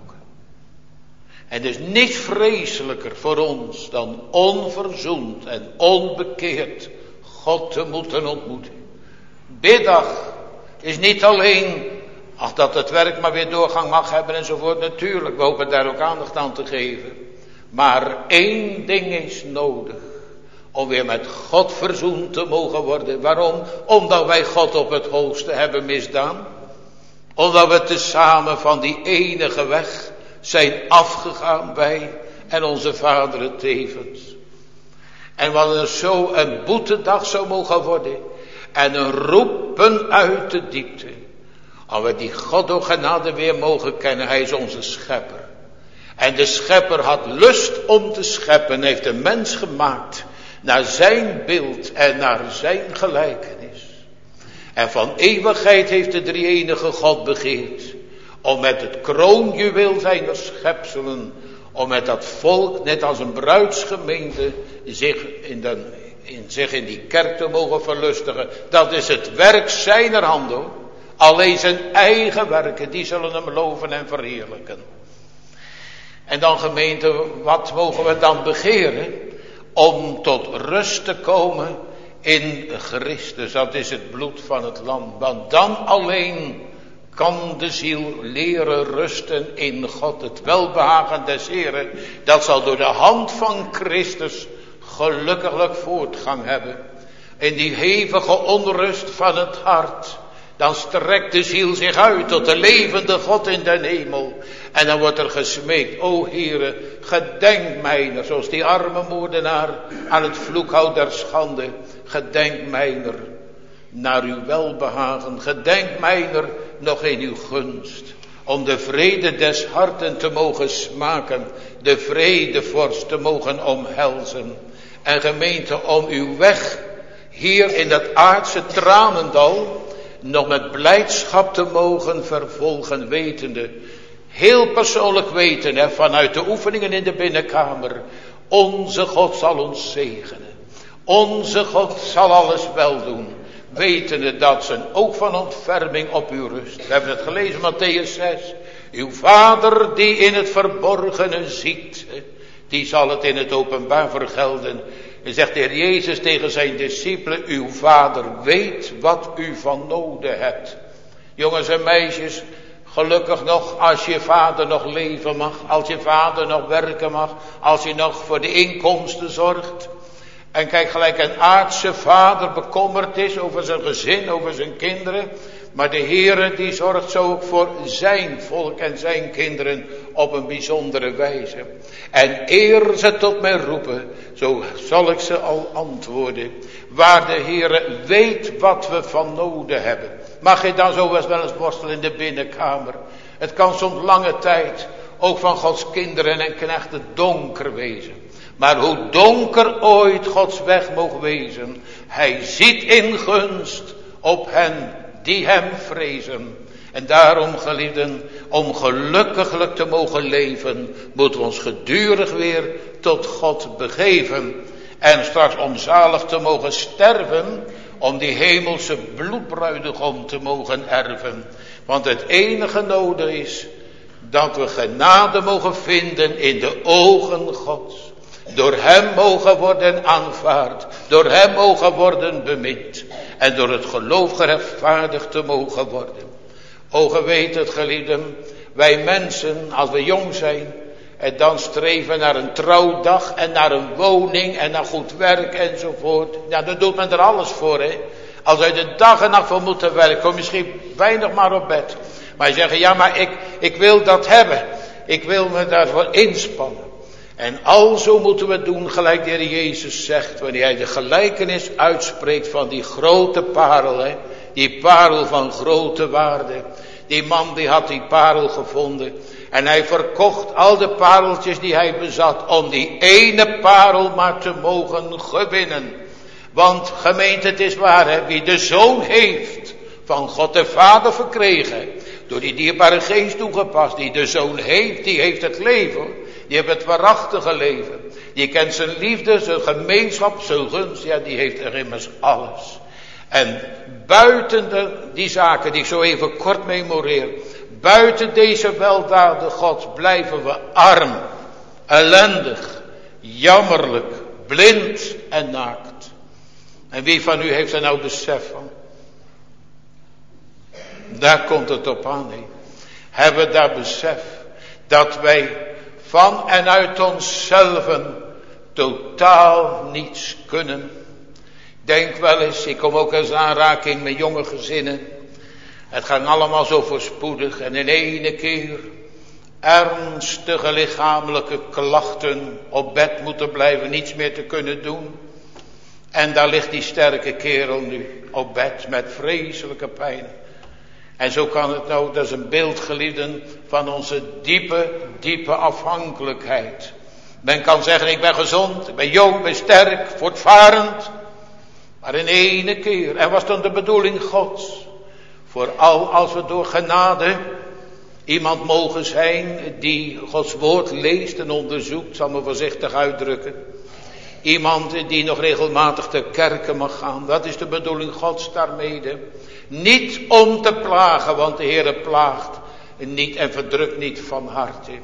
Speaker 2: En er is niets vreselijker voor ons dan onverzoend en onbekeerd God te moeten ontmoeten. Biddag is niet alleen, ach, dat het werk maar weer doorgang mag hebben enzovoort. Natuurlijk, we hopen daar ook aandacht aan te geven. Maar één ding is nodig. Om weer met God verzoend te mogen worden. Waarom? Omdat wij God op het hoogste hebben misdaan. Omdat we tezamen van die enige weg zijn afgegaan wij en onze vaderen tevens. En wat er zo een boetedag zou mogen worden. En een roepen uit de diepte. Als we die God door genade weer mogen kennen. Hij is onze schepper. En de schepper had lust om te scheppen. Heeft de mens gemaakt. Naar zijn beeld en naar zijn gelijkenis. En van eeuwigheid heeft de drie-enige God begeerd. Om met het kroonjuweel zijner schepselen. Om met dat volk, net als een bruidsgemeente, zich in, de, in, zich in die kerk te mogen verlustigen. Dat is het werk zijner handen. Alleen zijn eigen werken, die zullen hem loven en verheerlijken. En dan gemeente, wat mogen we dan begeren? Om tot rust te komen in Christus. Dat is het bloed van het lam. Want dan alleen kan de ziel leren rusten in God. Het welbehagen des Heren, dat zal door de hand van Christus gelukkiglijk voortgang hebben. In die hevige onrust van het hart, dan strekt de ziel zich uit tot de levende God in den hemel. En dan wordt er gesmeekt, o Heere, gedenk mijner, zoals die arme moordenaar aan het vloekhout der schande. Gedenk mijner naar uw welbehagen, gedenk mijner nog in uw gunst. Om de vrede des harten te mogen smaken, de vredevorst te mogen omhelzen. En gemeente, om uw weg hier in dat aardse tranendal nog met blijdschap te mogen vervolgen, wetende, heel persoonlijk weten, hè, vanuit de oefeningen in de binnenkamer, onze God zal ons zegenen. Onze God zal alles wel doen, wetende dat zijn oog van ontferming op u rust. We hebben het gelezen, Matthäus zes. Uw Vader die in het verborgene ziet, die zal het in het openbaar vergelden. En zegt de Heer Jezus tegen zijn discipelen, uw Vader weet wat u van noden hebt. Jongens en meisjes, gelukkig nog als je vader nog leven mag, als je vader nog werken mag, als je nog voor de inkomsten zorgt. En kijk, gelijk een aardse vader bekommerd is over zijn gezin, over zijn kinderen. Maar de Heere die zorgt zo ook voor zijn volk en zijn kinderen op een bijzondere wijze. En eer ze tot mij roepen, zo zal ik ze al antwoorden. Waar de Heere weet wat we van noden hebben. Mag je dan zo wel eens worstelen in de binnenkamer. Het kan soms lange tijd ook van Gods kinderen en knechten donker wezen. Maar hoe donker ooit Gods weg mogen wezen, hij ziet in gunst op hen die hem vrezen. En daarom, geliefden, om gelukkiglijk te mogen leven, moeten we ons gedurig weer tot God begeven. En straks om zalig te mogen sterven, om die hemelse bloedbruidegom te mogen erven. Want het enige nodig is, dat we genade mogen vinden in de ogen Gods. Door hem mogen worden aanvaard, door hem mogen worden bemind. En door het geloof gerechtvaardigd te mogen worden. O, ge weet het, geliefden, wij mensen, als we jong zijn, en dan streven naar een trouwdag en naar een woning en naar goed werk enzovoort. Ja, dan doet men er alles voor, hè. Als wij de dag en nacht voor moeten werken, kom misschien weinig maar op bed. Maar je zeggen, ja, maar ik, ik wil dat hebben. Ik wil me daarvoor inspannen. En alzo moeten we doen, gelijk de Heer Jezus zegt, wanneer hij de gelijkenis uitspreekt van die grote parel, hè, die parel van grote waarde. Die man die had die parel gevonden en hij verkocht al de pareltjes die hij bezat om die ene parel maar te mogen gewinnen. Want gemeente, het is waar, hè, wie de Zoon heeft van God de Vader verkregen, door die dierbare geest toegepast, die de Zoon heeft, die heeft het leven. Die heeft het waarachtige leven. Die kent zijn liefde, zijn gemeenschap, zijn gunst. Ja, die heeft er immers alles. En buiten de, die zaken die ik zo even kort memoreer. Buiten deze weldadige God blijven we arm, ellendig, jammerlijk, blind en naakt. En wie van u heeft er nou besef van? Daar komt het op aan. He. Hebben we daar besef dat wij van en uit onszelven totaal niets kunnen. Denk wel eens, ik kom ook eens in aanraking met jonge gezinnen. Het gaat allemaal zo voorspoedig en in ene keer ernstige lichamelijke klachten, op bed moeten blijven, niets meer te kunnen doen. En daar ligt die sterke kerel nu op bed met vreselijke pijn. En zo kan het nou, dat is een beeld, geliefden, van onze diepe, diepe afhankelijkheid. Men kan zeggen, ik ben gezond, ik ben jong, ik ben sterk, voortvarend. Maar in ene keer, en was dan de bedoeling Gods, vooral als we door genade iemand mogen zijn die Gods woord leest en onderzoekt, zal me voorzichtig uitdrukken. Iemand die nog regelmatig ter kerke mag gaan, dat is de bedoeling Gods daarmede. Niet om te plagen, want de Heere plaagt niet en verdrukt niet van harte.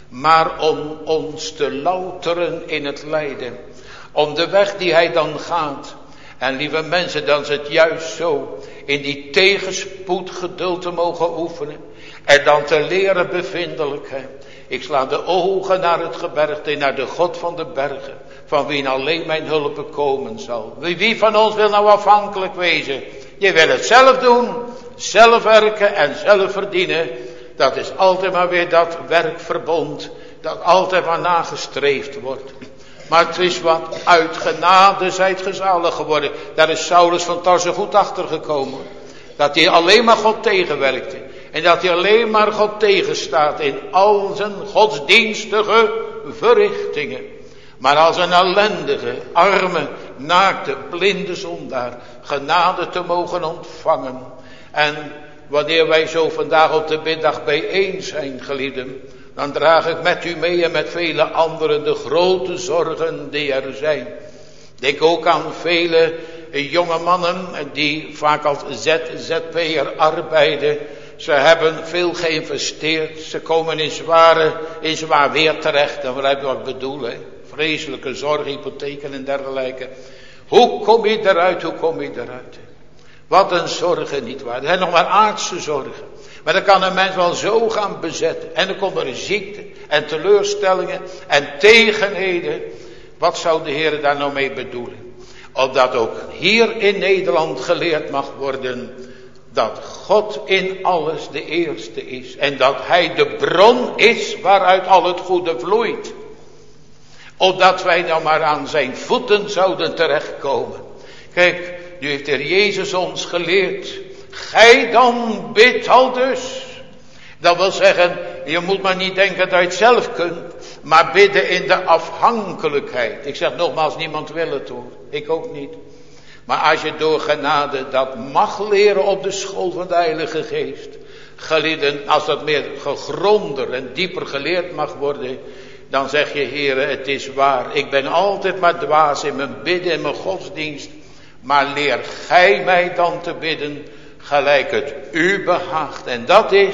Speaker 2: maar om ons te louteren in het lijden. Om de weg die hij dan gaat. En lieve mensen, dan is het juist zo, in die tegenspoed geduld te mogen oefenen. En dan te leren bevindelijkheid. Ik sla de ogen naar het gebergte, naar de God van de bergen, van wie alleen mijn hulp komen zal. Wie van ons wil nou afhankelijk wezen? Je wil het zelf doen, zelf werken en zelf verdienen. Dat is altijd maar weer dat werkverbond, dat altijd maar nagestreefd wordt. Maar het is wat, uit genade zijt gezalig geworden. Daar is Saulus van Tarse goed achter gekomen. Dat hij alleen maar God tegenwerkte. En dat hij alleen maar God tegenstaat in al zijn godsdienstige verrichtingen. Maar als een ellendige, arme, naakte, blinde zondaar genade te mogen ontvangen. En wanneer wij zo vandaag op de middag bijeen zijn, geliefden, dan draag ik met u mee en met vele anderen de grote zorgen die er zijn. Denk ook aan vele jonge mannen die vaak als Z Z P'er arbeiden. Ze hebben veel geïnvesteerd. Ze komen in, zware, in zwaar weer terecht. En wat ik bedoel, hè? Vreselijke zorg, hypotheken en dergelijke. Hoe kom je eruit, hoe kom je eruit? Wat een zorgen, nietwaar. Het zijn nog maar aardse zorgen. Maar dan kan een mens wel zo gaan bezetten. En dan komt er ziekte en teleurstellingen en tegenheden. Wat zou de Heer daar nou mee bedoelen? Opdat ook hier in Nederland geleerd mag worden dat God in alles de eerste is. En dat hij de bron is waaruit al het goede vloeit. Opdat wij nou maar aan zijn voeten zouden terechtkomen. Kijk, nu heeft de Heer Jezus ons geleerd. Gij dan bidt al dus. Dat wil zeggen, je moet maar niet denken dat je het zelf kunt. Maar bidden in de afhankelijkheid. Ik zeg nogmaals, niemand wil het hoor. Ik ook niet. Maar als je door genade dat mag leren op de school van de Heilige Geest. Gelieden, als dat meer gegronder en dieper geleerd mag worden. Dan zeg je, Heere, het is waar. Ik ben altijd maar dwaas in mijn bidden en mijn godsdienst. Maar leer gij mij dan te bidden gelijk het u behaagt. En dat is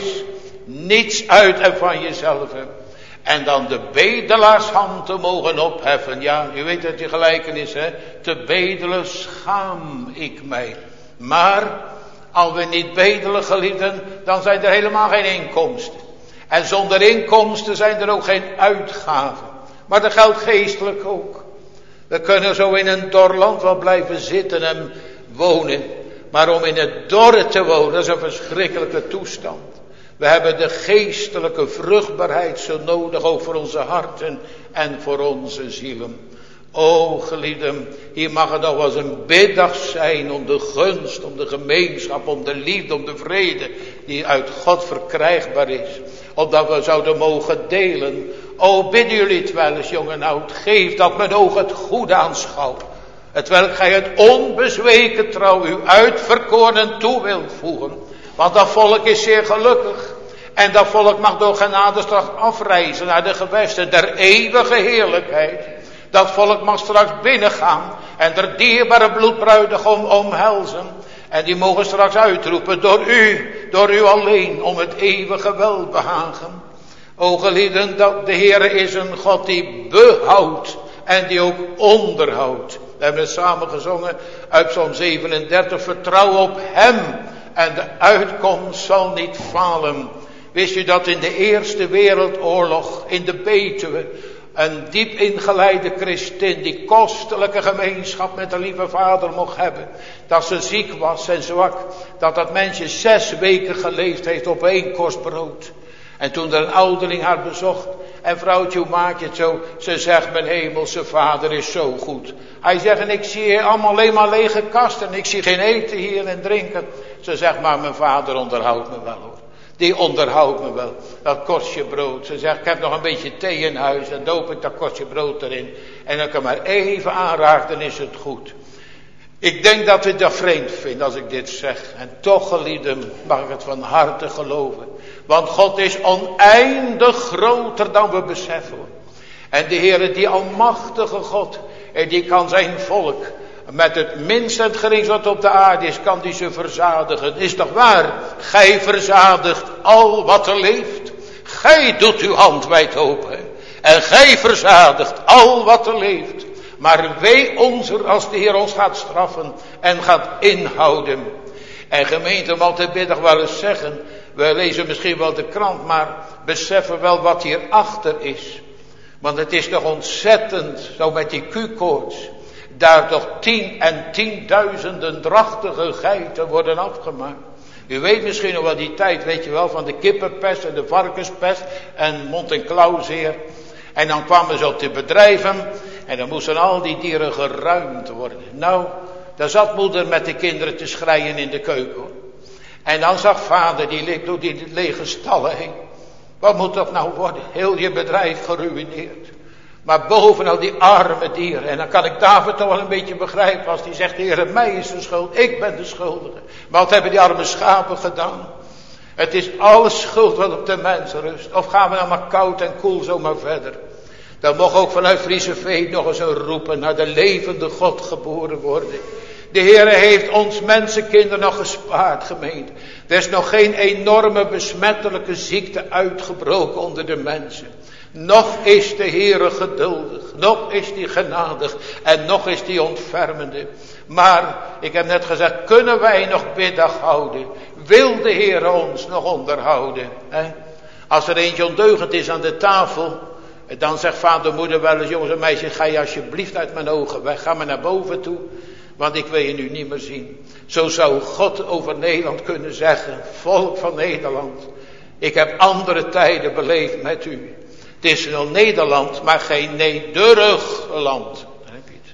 Speaker 2: niets uit en van jezelf. En dan de bedelаарshand te mogen opheffen. Ja, u weet dat die gelijkenis, hè. Te bedelen schaam ik mij. Maar, als we niet bedelen, geliefden, dan zijn er helemaal geen inkomsten. En zonder inkomsten zijn er ook geen uitgaven. Maar dat geldt geestelijk ook. We kunnen zo in een dor land wel blijven zitten en wonen. Maar om in het dorre te wonen, dat is een verschrikkelijke toestand. We hebben de geestelijke vruchtbaarheid zo nodig, ook voor onze harten en voor onze zielen. O geliefden, hier mag het nog wel eens een biddag zijn om de gunst, om de gemeenschap, om de liefde, om de vrede die uit God verkrijgbaar is. Opdat we zouden mogen delen. O bidden jullie het wel eens, jong en oud, geef dat mijn oog het goede aanschouwt. Hetwelk gij het onbezweken trouw uw uitverkoren toe wilt voegen. Want dat volk is zeer gelukkig. En dat volk mag door genade straks afreizen naar de gewesten der eeuwige heerlijkheid. Dat volk mag straks binnengaan en der dierbare bloedbruidegom omhelzen. En die mogen straks uitroepen door u, door u alleen, om het eeuwige welbehagen. O gelieden, dat de Heere is een God die behoudt en die ook onderhoudt. We hebben het samen gezongen uit Psalm zevenendertig, vertrouw op hem en de uitkomst zal niet falen. Wist u dat in de Eerste Wereldoorlog in de Betuwe een diep ingeleide christin die kostelijke gemeenschap met de lieve vader mocht hebben. Dat ze ziek was en zwak. Dat dat mensje zes weken geleefd heeft op één korst brood. En toen er een ouderling haar bezocht. En vrouwtje, hoe maak je het zo? Ze zegt, mijn hemelse vader is zo goed. Hij zegt, en ik zie hier allemaal alleen maar lege kasten. Ik zie geen eten hier en drinken. Ze zegt, maar mijn vader onderhoudt me wel hoor. Die onderhoudt me wel. Dat korstje brood. Ze zegt, ik heb nog een beetje thee in huis. Dan doop ik dat korstje brood erin. En dan kan ik maar even aanraken, dan is het goed. Ik denk dat ik dat vreemd vind als ik dit zeg. En toch, geliefden, mag ik het van harte geloven. Want God is oneindig groter dan we beseffen. En de Heere, die almachtige God, en die kan zijn volk met het minst en het geringst wat op de aarde is, kan die ze verzadigen. Is toch waar? Gij verzadigt al wat er leeft. Gij doet uw hand wijd open. En gij verzadigt al wat er leeft. Maar wee ons er als de Heer ons gaat straffen en gaat inhouden. En gemeente, om altijd bidden wel eens zeggen. We lezen misschien wel de krant, maar beseffen wel wat hierachter is. Want het is toch ontzettend, zo met die Q-koorts. Daar toch tien en tienduizenden drachtige geiten worden afgemaakt. U weet misschien nog wel die tijd, weet je wel, van de kippenpest en de varkenspest en mond- en klauwzeer. En dan kwamen ze op de bedrijven en dan moesten al die dieren geruimd worden. Nou, daar zat moeder met de kinderen te schreien in de keuken. En dan zag vader, die liep door die lege stallen heen. Wat moet dat nou worden? Heel je bedrijf geruïneerd. Maar bovenal die arme dieren. En dan kan ik David toch wel een beetje begrijpen als die zegt, Heer, mij is de schuld, ik ben de schuldige. Maar wat hebben die arme schapen gedaan? Het is alle schuld wat op de mensen rust. Of gaan we nou maar koud en koel zomaar verder. Dan mag ook vanuit Friese Vee nog eens een roepen naar de levende God geboren worden. De Heer heeft ons mensenkinderen nog gespaard, gemeente. Er is nog geen enorme besmettelijke ziekte uitgebroken onder de mensen. Nog is de Heere geduldig, nog is die genadig en nog is die ontfermende. Maar, ik heb net gezegd, kunnen wij nog biddag houden? Wil de Heere ons nog onderhouden? Hè? Als er eentje ondeugend is aan de tafel, dan zegt vader en moeder wel eens, jongens en meisjes, ga je alsjeblieft uit mijn ogen weg, ga maar naar boven toe, want ik wil je nu niet meer zien. Zo zou God over Nederland kunnen zeggen, volk van Nederland, ik heb andere tijden beleefd met u. Het is wel Nederland, maar geen nederig land. Dan heb je het.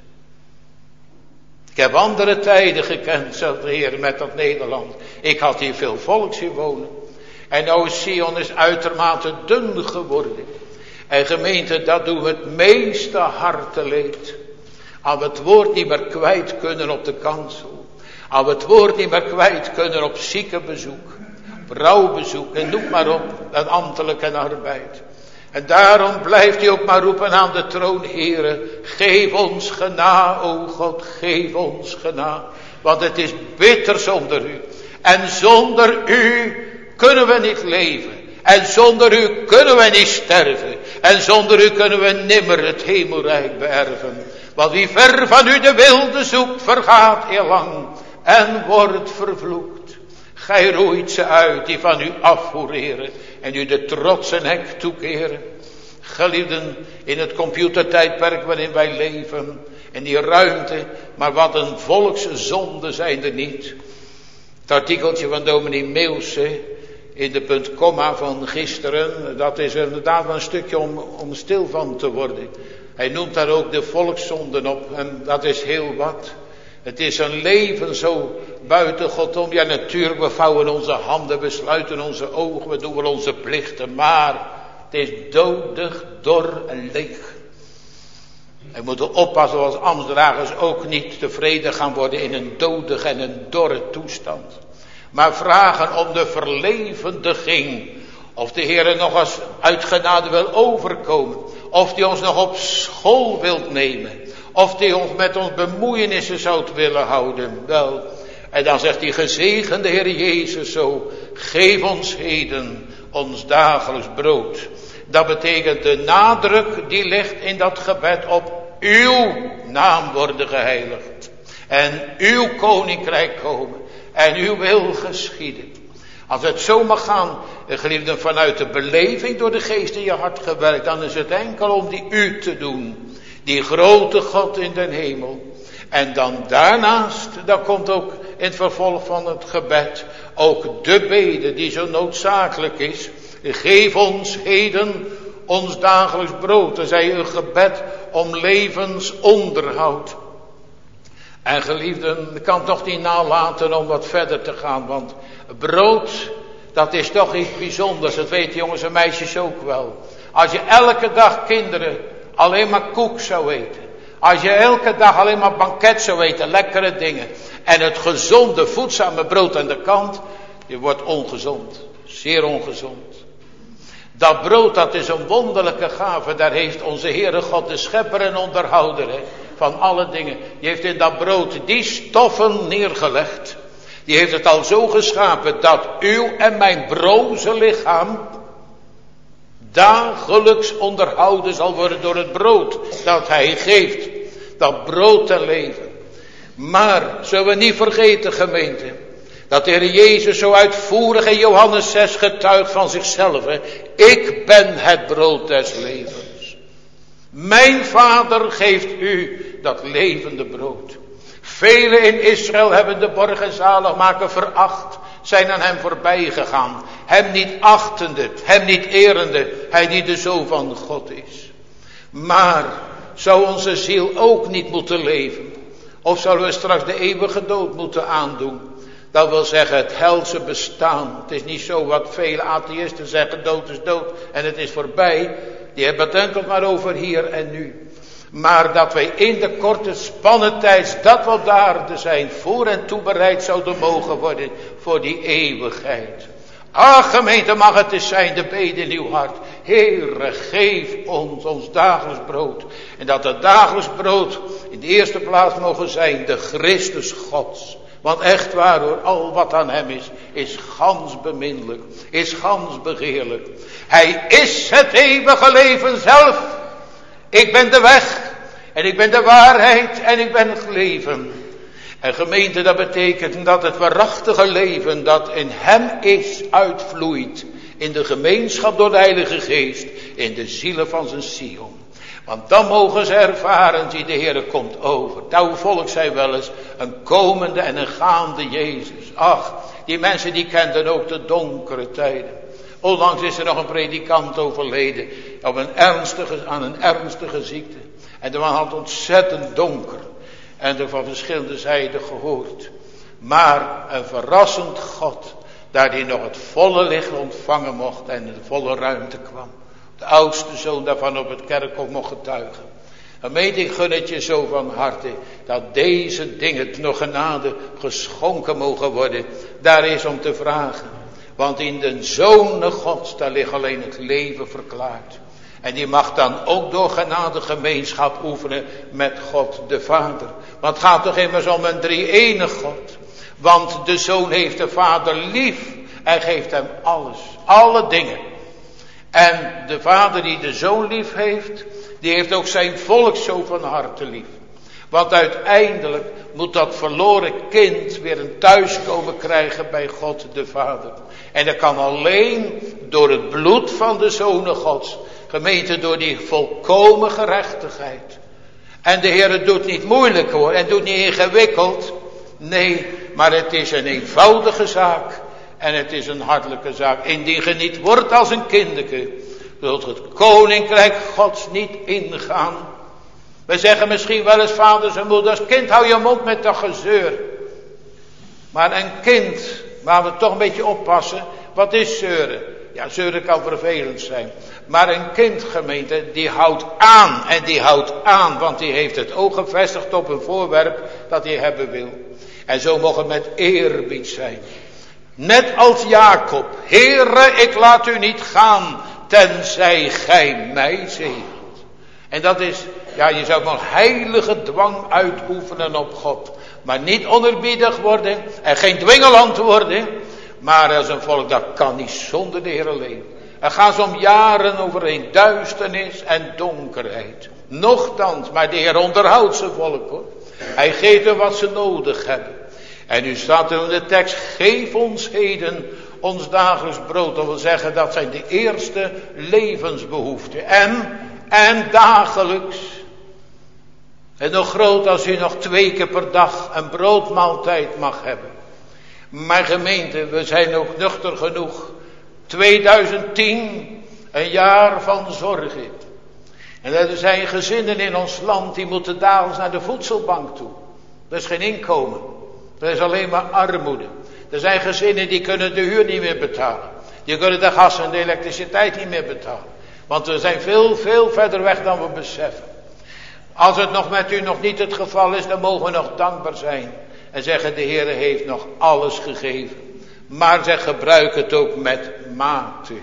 Speaker 2: Ik heb andere tijden gekend, zegt de Heer, met dat Nederland. Ik had hier veel volks hier wonen. En nou is Sion is uitermate dun geworden. En gemeente, dat doen we het meeste harteleed. Als we het woord niet meer kwijt kunnen op de kansel. Als we het woord niet meer kwijt kunnen op ziekenbezoek. Op rouwbezoek en noem maar op, dat ambtelijke arbeid. En daarom blijft u ook maar roepen aan de troon, Heere, geef ons gena, o God, geef ons gena. Want het is bitter zonder u. En zonder u kunnen we niet leven. En zonder u kunnen we niet sterven. En zonder u kunnen we nimmer het hemelrijk beërven. Want wie ver van u de wilde zoekt, vergaat heel lang en wordt vervloekt. Gij roeit ze uit die van u afvoeren en u de trotse nek toekeren. Geliefden, in het computertijdperk waarin wij leven, in die ruimte, maar wat een volkszonde zijn er niet. Het artikeltje van dominee Meeuwse in de punt komma van gisteren, dat is inderdaad wel een stukje om, om stil van te worden. Hij noemt daar ook de volkszonden op en dat is heel wat. Het is een leven zo buiten God om. Ja, natuurlijk, we vouwen onze handen, we sluiten onze ogen, we doen wel onze plichten, maar het is dodig, dor en leeg. We moeten oppassen als ambtsdragers ook niet tevreden gaan worden in een dodig en een dorre toestand. Maar vragen om de verlevendiging. Of de Heer nog eens uit genade wil overkomen. Of die ons nog op school wilt nemen. Of die ons met ons bemoeienissen zou willen houden. Wel. En dan zegt die gezegende Heer Jezus zo. Geef ons heden ons dagelijks brood. Dat betekent de nadruk die ligt in dat gebed op uw naam worden geheiligd. En uw koninkrijk komen. En uw wil geschieden. Als het zo mag gaan, geliefden, vanuit de beleving door de geest in je hart gewerkt, dan is het enkel om die u te doen. Die grote God in den hemel. En dan daarnaast, dan komt ook in het vervolg van het gebed, ook de bede die zo noodzakelijk is. Geef ons heden ons dagelijks brood. Dan zei een gebed om levensonderhoud. En geliefden, ik kan toch niet nalaten om wat verder te gaan, want brood, dat is toch iets bijzonders, dat weten jongens en meisjes ook wel. Als je elke dag kinderen alleen maar koek zou eten, als je elke dag alleen maar banket zou eten, lekkere dingen, en het gezonde, voedzame brood aan de kant, je wordt ongezond, zeer ongezond. Dat brood, dat is een wonderlijke gave, daar heeft onze Heere God, de schepper en onderhouder, hè, van alle dingen. Die heeft in dat brood die stoffen neergelegd. Die heeft het al zo geschapen dat uw en mijn broze lichaam dagelijks onderhouden zal worden door het brood dat hij geeft. Dat brood ten leven. Maar zullen we niet vergeten, gemeente, dat de Heer Jezus zo uitvoerig in Johannes zes getuigt van zichzelf. Hè? Ik ben het brood des levens. Mijn Vader geeft u dat levende brood. Velen in Israël hebben de borg en zaligmaker veracht, zijn aan hem voorbij gegaan. Hem niet achtende, hem niet erende, hij die de Zoon van God is. Maar zou onze ziel ook niet moeten leven? Of zouden we straks de eeuwige dood moeten aandoen? Dat wil zeggen het helse bestaan. Het is niet zo wat vele atheïsten zeggen, dood is dood en het is voorbij. Die hebben het enkel maar over hier en nu. Maar dat wij in de korte spannen tijd dat we daar zijn voor en toe bereid zouden mogen worden voor die eeuwigheid. Ach gemeente, mag het eens zijn de bede in uw hart. Heere, geef ons ons dagelijks brood. En dat het dagelijks brood in de eerste plaats mogen zijn de Christus Gods. Want echt waar hoor, al wat aan hem is, is gans beminnelijk, is gans begeerlijk. Hij is het eeuwige leven zelf. Ik ben de weg en ik ben de waarheid en ik ben het leven. En gemeente, dat betekent dat het waarachtige leven dat in hem is, uitvloeit. In de gemeenschap door de Heilige Geest, in de zielen van zijn Sion. Want dan mogen ze ervaren, zie de Heer komt over. Het oude volk zei wel eens, een komende en een gaande Jezus. Ach, die mensen die kenden ook de donkere tijden. Onlangs is er nog een predikant overleden op een ernstige, aan een ernstige ziekte. En de man had ontzettend donker. En er van verschillende zijden gehoord. Maar een verrassend God, daar hij nog het volle licht ontvangen mocht en de volle ruimte kwam. De oudste zoon daarvan op het kerkhof mocht getuigen. En meet ik gun het je zo van harte, dat deze dingen nog genade geschonken mogen worden. Daar is om te vragen. Want in de Zonen Gods, daar ligt alleen het leven verklaard. En die mag dan ook door genade gemeenschap oefenen met God de Vader. Want het gaat toch immers om een drie-enig God. Want de Zoon heeft de Vader lief en geeft hem alles, alle dingen. En de Vader die de Zoon lief heeft, die heeft ook zijn volk zo van harte lief. Want uiteindelijk moet dat verloren kind weer een thuiskomen krijgen bij God de Vader. En dat kan alleen door het bloed van de Zonen Gods. Gemeente, door die volkomen gerechtigheid. En de Heer het doet niet moeilijk hoor, en doet niet ingewikkeld. Nee, maar het is een eenvoudige zaak. En het is een hartelijke zaak. Indien je niet wordt als een kinderke, zult het koninkrijk Gods niet ingaan. We zeggen misschien wel eens vaders en moeders, kind hou je mond met dat gezeur. Maar een kind, waar we toch een beetje oppassen, wat is zeuren? Ja, zeuren kan vervelend zijn. Maar een kind, gemeente, die houdt aan en die houdt aan, want die heeft het oog gevestigd op een voorwerp dat hij hebben wil. En zo mag het met eerbied zijn. Net als Jacob, Heere, ik laat u niet gaan, tenzij gij mij zegent. En dat is, ja, je zou maar heilige dwang uitoefenen op God. Maar niet onerbiedig worden en geen dwingeland worden. Maar als een volk, dat kan niet zonder de Heer leven. Er gaan ze om jaren overheen, duisternis en donkerheid. Nochtans, maar de Heer onderhoudt zijn volk hoor. Hij geeft hem wat ze nodig hebben. En nu staat er in de tekst, geef ons heden ons dagelijks brood. Dat wil zeggen, dat zijn de eerste levensbehoeften. En, en dagelijks. En nog groot als u nog twee keer per dag een broodmaaltijd mag hebben. Maar gemeente, we zijn ook nuchter genoeg. tweeduizend tien, een jaar van zorgen. En er zijn gezinnen in ons land die moeten dagelijks naar de voedselbank toe. Er is geen inkomen. Er is alleen maar armoede. Er zijn gezinnen die kunnen de huur niet meer betalen. Die kunnen de gas en de elektriciteit niet meer betalen. Want we zijn veel, veel verder weg dan we beseffen. Als het nog met u nog niet het geval is, dan mogen we nog dankbaar zijn. En zeggen, de Heer heeft nog alles gegeven. Maar zeg, gebruik het ook met mate.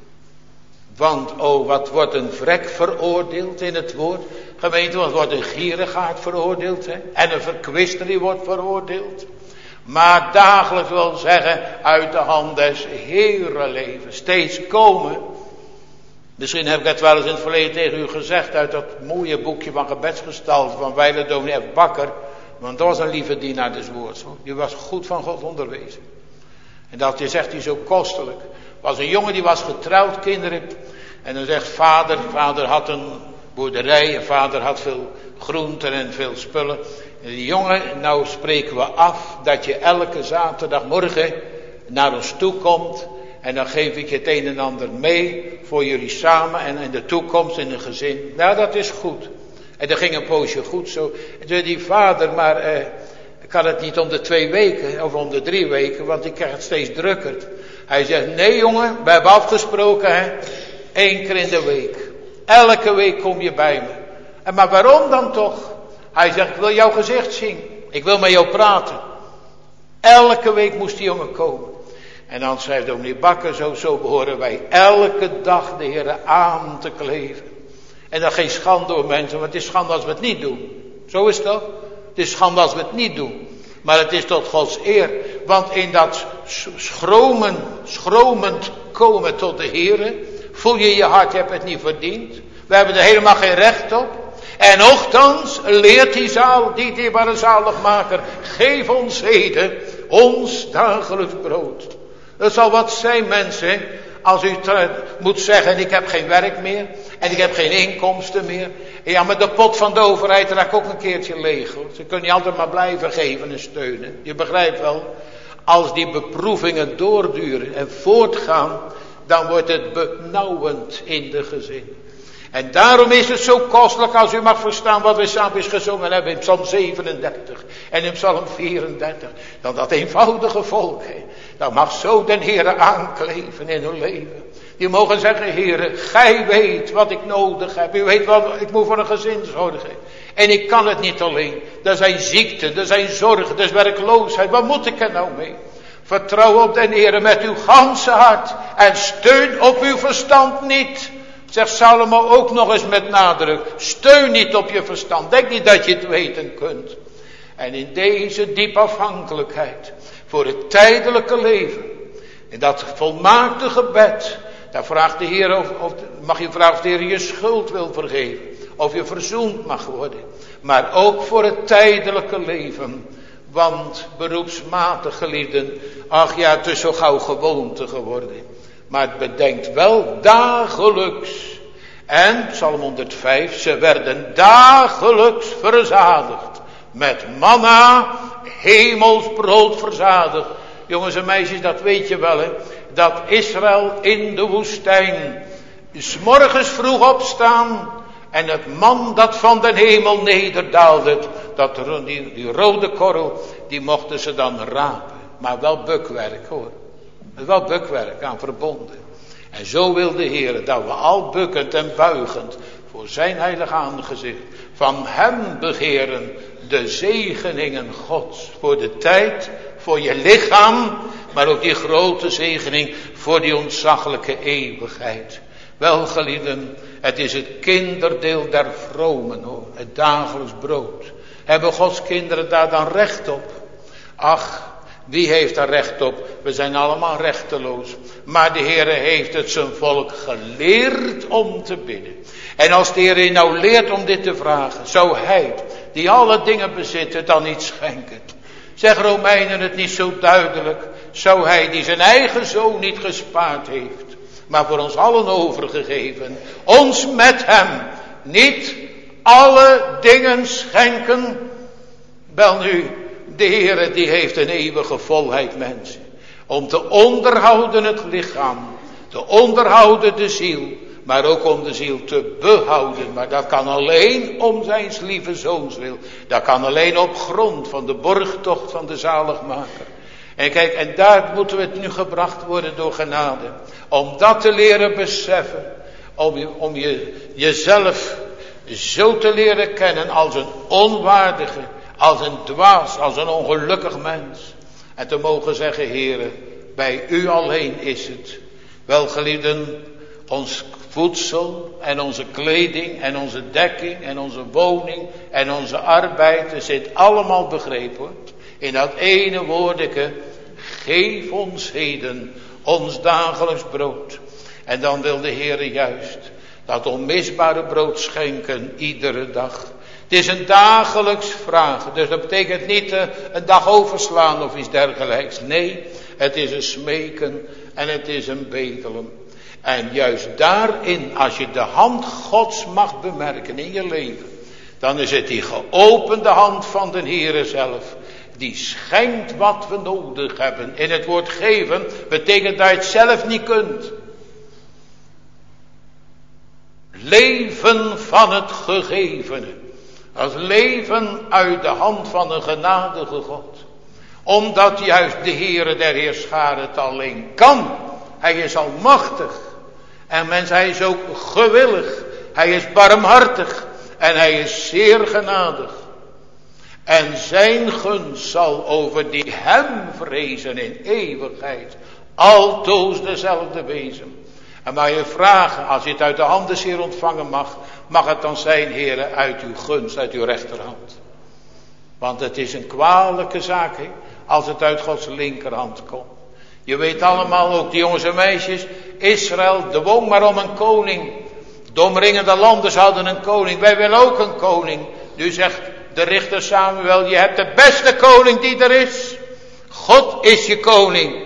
Speaker 2: Want, oh, wat wordt een vrek veroordeeld in het woord. Gemeente, wat wordt een gierigaard veroordeeld. Hè? En een verkwister die wordt veroordeeld. Maar dagelijks wil zeggen, uit de hand des Heeren leven. Steeds komen. Misschien heb ik het wel eens in het verleden tegen u gezegd uit dat mooie boekje van gebedsgestalte van wijlen dominee F. Bakker. Want dat was een lieve dienaar des woords. Die was goed van God onderwezen. En dat je zegt hij zo kostelijk. Was een jongen die was getrouwd, kinderen. En dan zegt vader, vader had een boerderij en vader had veel groenten en veel spullen. En die jongen, nou spreken we af dat je elke zaterdagmorgen naar ons toe komt. En dan geef ik je het een en ander mee voor jullie samen en in de toekomst in een gezin. Nou, dat is goed. En dat ging een poosje goed zo. En zei die vader, maar eh, ik kan het niet om de twee weken of om de drie weken, want ik krijg het steeds drukker. Hij zegt, nee jongen, we hebben afgesproken, hè, één keer in de week. Elke week kom je bij me. En maar waarom dan toch? Hij zegt, ik wil jouw gezicht zien. Ik wil met jou praten. Elke week moest die jongen komen. En dan schrijft dominee Bakker, zo, zo behoren wij elke dag de Heer aan te kleven. En dat geen schande door mensen, want het is schande als we het niet doen. Zo is dat. Het is schande als we het niet doen. Maar het is tot Gods eer. Want in dat schromen, schromend komen tot de Heer, voel je je hart, je hebt het niet verdiend. We hebben er helemaal geen recht op. En nochtans leert die zaal, die dierbare zaligmaker, geef ons heden ons dagelijks brood. Dat zal wat zijn, mensen, als u moet zeggen, ik heb geen werk meer en ik heb geen inkomsten meer. Ja, maar de pot van de overheid raakt ook een keertje leeg. Hoor. Ze kunnen niet altijd maar blijven geven en steunen. Je begrijpt wel, als die beproevingen doorduren en voortgaan, dan wordt het benauwend in de gezin. En daarom is het zo kostelijk als u mag verstaan wat we samen gezongen hebben in Psalm zevenendertig en in Psalm vierendertig. Dan dat eenvoudige volk, he, dat mag zo den Heere aankleven in hun leven. Die mogen zeggen, Heere, gij weet wat ik nodig heb. U weet wat ik moet voor een gezin zorgen. En ik kan het niet alleen. Er zijn ziekten, er zijn zorgen, er is werkloosheid. Wat moet ik er nou mee? Vertrouw op den Heere met uw ganse hart en steun op uw verstand niet. Zegt Salomo ook nog eens met nadruk. Steun niet op je verstand. Denk niet dat je het weten kunt. En in deze diepe afhankelijkheid voor het tijdelijke leven. In dat volmaakte gebed. Daar vraagt de Heer of, of mag je vragen of de Heer je schuld wil vergeven. Of je verzoend mag worden. Maar ook voor het tijdelijke leven. Want beroepsmatig geliefden. Ach ja, het is zo gauw gewoonte geworden. Maar het bedenkt wel dagelijks. En Psalm honderdvijf, ze werden dagelijks verzadigd. Met manna, hemelsbrood verzadigd. Jongens en meisjes, dat weet je wel, hè. Dat Israël in de woestijn 's morgens vroeg opstaan. En het man dat van den hemel nederdaalde. Dat, die, die rode korrel, die mochten ze dan rapen. Maar wel bukwerk hoor. Wel bukwerk aan verbonden. En zo wil de Heer dat we al bukkend en buigend voor zijn heilig aangezicht van hem begeren de zegeningen Gods. Voor de tijd, voor je lichaam, maar ook die grote zegening voor die ontzaglijke eeuwigheid. Wel geliefden, het is het kinderdeel der vromen hoor, het dagelijks brood. Hebben Gods kinderen daar dan recht op? Ach, wie heeft daar recht op? We zijn allemaal rechteloos. Maar de Heere heeft het zijn volk geleerd om te bidden. En als de Heere nou leert om dit te vragen, zou hij, die alle dingen bezit, het dan niet schenken? Zeg Romeinen het niet zo duidelijk? Zou hij die zijn eigen zoon niet gespaard heeft, maar voor ons allen overgegeven, ons met hem niet alle dingen schenken? Wel nu, de Heere die heeft een eeuwige volheid mensen. Om te onderhouden het lichaam. Te onderhouden de ziel. Maar ook om de ziel te behouden. Maar dat kan alleen om zijn lieve zoons wil. Dat kan alleen op grond van de borgtocht van de zaligmaker. En kijk, en daar moeten we het nu gebracht worden door genade. Om dat te leren beseffen. Om, je, om je, jezelf zo te leren kennen als een onwaardige. Als een dwaas, als een ongelukkig mens. En te mogen zeggen, Heere, bij u alleen is het. Welgeliefden, ons voedsel en onze kleding en onze dekking en onze woning en onze arbeid. Er zit allemaal begrepen hoor. In dat ene woordeke, geef ons heden ons dagelijks brood. En dan wil de Heere juist dat onmisbare brood schenken iedere dag. Het is een dagelijks vraag. Dus dat betekent niet uh, een dag overslaan of iets dergelijks. Nee, het is een smeken en het is een bedelen. En juist daarin, als je de hand Gods mag bemerken in je leven, dan is het die geopende hand van de Heere zelf. Die schenkt wat we nodig hebben. In het woord geven betekent dat je het zelf niet kunt. Leven van het gegevene. Als leven uit de hand van een genadige God. Omdat juist de Heere der Heerscharen het alleen kan. Hij is almachtig. En mensen, hij is ook gewillig. Hij is barmhartig. En hij is zeer genadig. En zijn gunst zal over die hem vrezen in eeuwigheid altoos dezelfde wezen. En maar je vragen, als je het uit de hand des Heer ontvangen mag, mag het dan zijn, Heere, uit uw gunst, uit uw rechterhand. Want het is een kwalijke zaak, he, als het uit Gods linkerhand komt. Je weet allemaal, ook die jongens en meisjes, Israël dwong maar om een koning. De omringende landen hadden een koning, wij willen ook een koning. Nu zegt de richter Samuel, je hebt de beste koning die er is. God is je koning.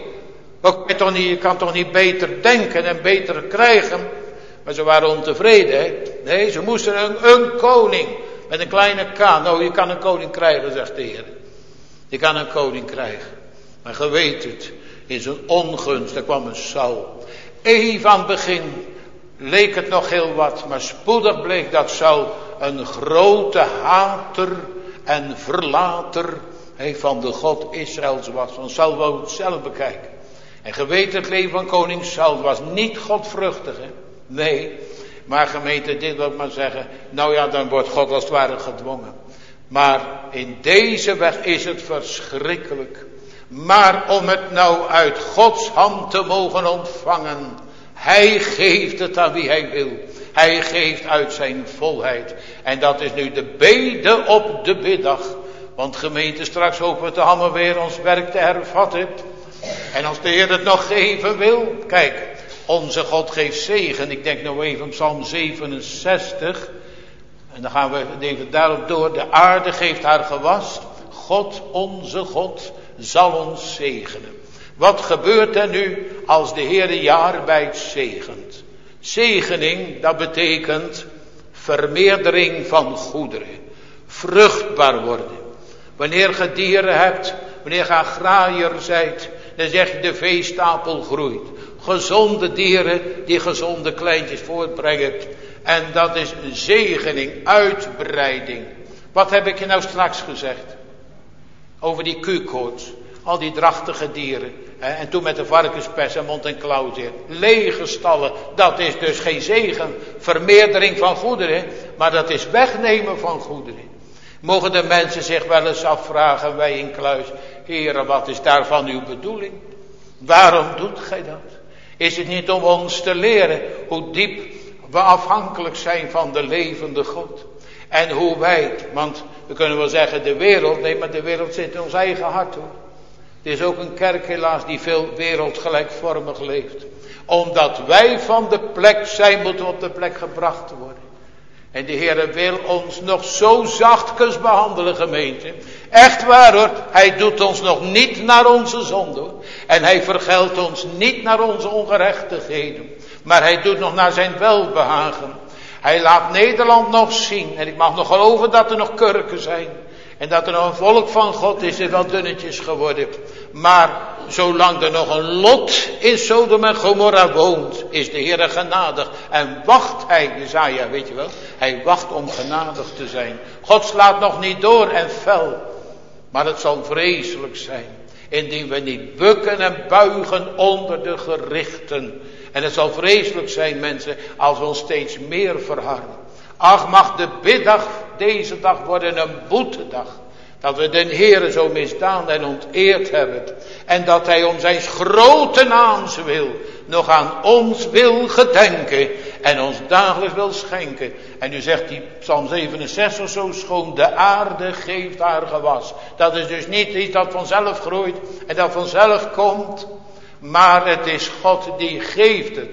Speaker 2: Je kan toch niet beter denken en beter krijgen. Maar ze waren ontevreden. Hè? Nee, ze moesten een, een koning. Met een kleine K. Nou, je kan een koning krijgen, zegt de Heer. Je kan een koning krijgen. Maar je weet het. In zijn ongunst, daar kwam een Saul. Even aan het begin leek het nog heel wat. Maar spoedig bleek dat Saul een grote hater en verlater van de God Israëls was. Want Saul wou het zelf bekijken. En je weet, het leven van koning Saul was niet godvruchtig. Hè? Nee, maar gemeente, dit wil ik maar zeggen. Nou ja, dan wordt God als het ware gedwongen. Maar in deze weg is het verschrikkelijk. Maar om het nou uit Gods hand te mogen ontvangen. Hij geeft het aan wie hij wil. Hij geeft uit zijn volheid. En dat is nu de bede op de biddag. Want gemeente, straks hopen we te allemaal weer ons werk te hervatten. En als de Heer het nog geven wil. Kijk, onze God geeft zegen. Ik denk nou even op Psalm zevenenzestig. En dan gaan we even daarop door. De aarde geeft haar gewas. God, onze God, zal ons zegenen. Wat gebeurt er nu als de Heer je arbeid zegent? Zegening, dat betekent vermeerdering van goederen. Vruchtbaar worden. Wanneer je dieren hebt, wanneer je agrariër zijt, dan zeg je de veestapel groeit. Gezonde dieren die gezonde kleintjes voortbrengen. En dat is een zegening, uitbreiding. Wat heb ik je nou straks gezegd? Over die Q-koorts. Al die drachtige dieren. En toen met de varkenspers en mond en klauw zit. Lege stallen. Dat is dus geen zegen. Vermeerdering van goederen. Maar dat is wegnemen van goederen. Mogen de mensen zich wel eens afvragen. Wij in Kluis. Heere, wat is daarvan uw bedoeling? Waarom doet gij dat? Is het niet om ons te leren. Hoe diep we afhankelijk zijn van de levende God. En hoe wij. Want we kunnen wel zeggen de wereld. Nee, maar de wereld zit in ons eigen hart hoor. Er is ook een kerk helaas die veel wereldgelijkvormig leeft. Omdat wij van de plek zijn, moeten we op de plek gebracht worden. En de Heer wil ons nog zo zachtkens behandelen, gemeente. Echt waar hoor, hij doet ons nog niet naar onze zonde. Hoor. En hij vergeldt ons niet naar onze ongerechtigheden. Maar hij doet nog naar zijn welbehagen. Hij laat Nederland nog zien. En ik mag nog geloven dat er nog kurken zijn. En dat er nog een volk van God is, is wel dunnetjes geworden. Maar zolang er nog een Lot in Sodom en Gomorra woont, is de Heer genadig. En wacht hij, Jesaja, weet je wel. Hij wacht om genadig te zijn. God slaat nog niet door en fel. Maar het zal vreselijk zijn. Indien we niet bukken en buigen onder de gerichten. En het zal vreselijk zijn, mensen, als we ons steeds meer verharden. Ach, mag de biddag deze dag worden een boetedag. Dat we den Heere zo misdaan en onteerd hebben. En dat hij om zijn grote naams wil nog aan ons wil gedenken. En ons dagelijks wil schenken. En nu zegt die Psalm zevenenzestig zo schoon. De aarde geeft haar gewas. Dat is dus niet iets dat vanzelf groeit en dat vanzelf komt. Maar het is God die geeft het.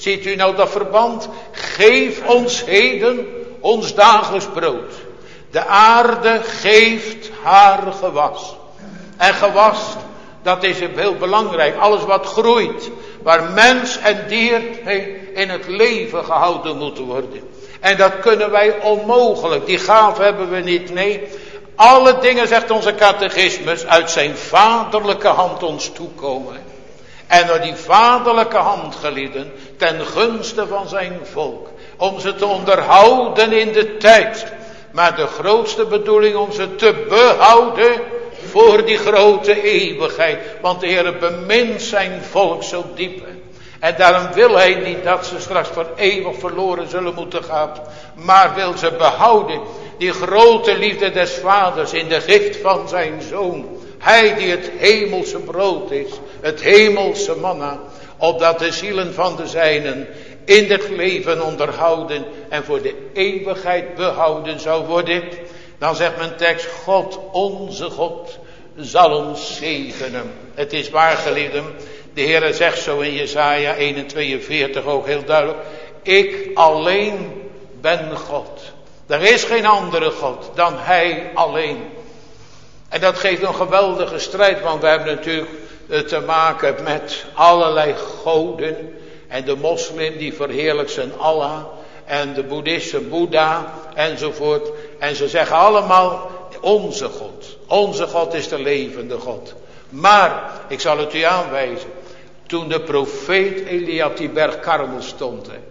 Speaker 2: Ziet u nou dat verband? Geef ons heden ons dagelijks brood. De aarde geeft haar gewas. En gewas, dat is heel belangrijk. Alles wat groeit, waar mens en dier in het leven gehouden moeten worden. En dat kunnen wij onmogelijk. Die gave hebben we niet. Nee, alle dingen, zegt onze catechismus, uit zijn vaderlijke hand ons toekomen. En door die vaderlijke hand, gelieden, ten gunste van zijn volk. Om ze te onderhouden in de tijd. Maar de grootste bedoeling om ze te behouden voor die grote eeuwigheid. Want de Heer bemint zijn volk zo diep. En daarom wil hij niet dat ze straks voor eeuwig verloren zullen moeten gaan. Maar wil ze behouden. Die grote liefde des vaders in de gift van zijn zoon. Hij die het hemelse brood is. Het hemelse manna. Opdat de zielen van de zijnen in het leven onderhouden. En voor de eeuwigheid behouden zou worden. Dan zegt mijn tekst. God, onze God, zal ons zegenen. Het is waar, geliefden. De Heer zegt zo in Jesaja één en tweeënveertig ook heel duidelijk. Ik alleen ben God. Er is geen andere God dan Hij alleen. En dat geeft een geweldige strijd. Want we hebben natuurlijk te maken met allerlei goden. En de moslim die verheerlijkt zijn Allah. En de boeddhisten Boeddha enzovoort. En ze zeggen allemaal onze God. Onze God is de levende God. Maar, ik zal het u aanwijzen. Toen de profeet Elia op die berg Karmel stond. Hè,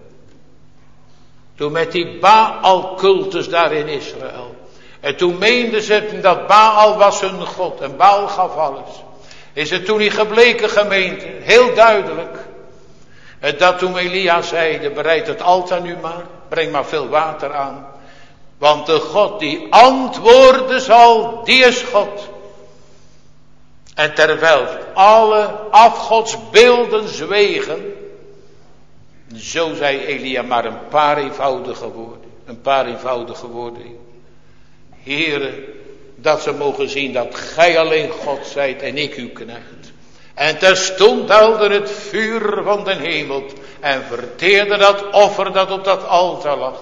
Speaker 2: toen met die Baal-cultus daar in Israël. En toen meenden ze dat Baal was hun God. En Baal gaf alles. Is het toen niet gebleken, gemeente. Heel duidelijk. Dat toen Elia zeide. Bereid het altaar nu maar. Breng maar veel water aan. Want de God die antwoorden zal. Die is God. En terwijl alle afgodsbeelden zwegen. Zo zei Elia maar een paar eenvoudige woorden. Een paar eenvoudige woorden. Heere, dat ze mogen zien dat gij alleen God zijt en ik uw knecht. En terstond daalde het vuur van den hemel. En verteerde dat offer dat op dat altaar lag.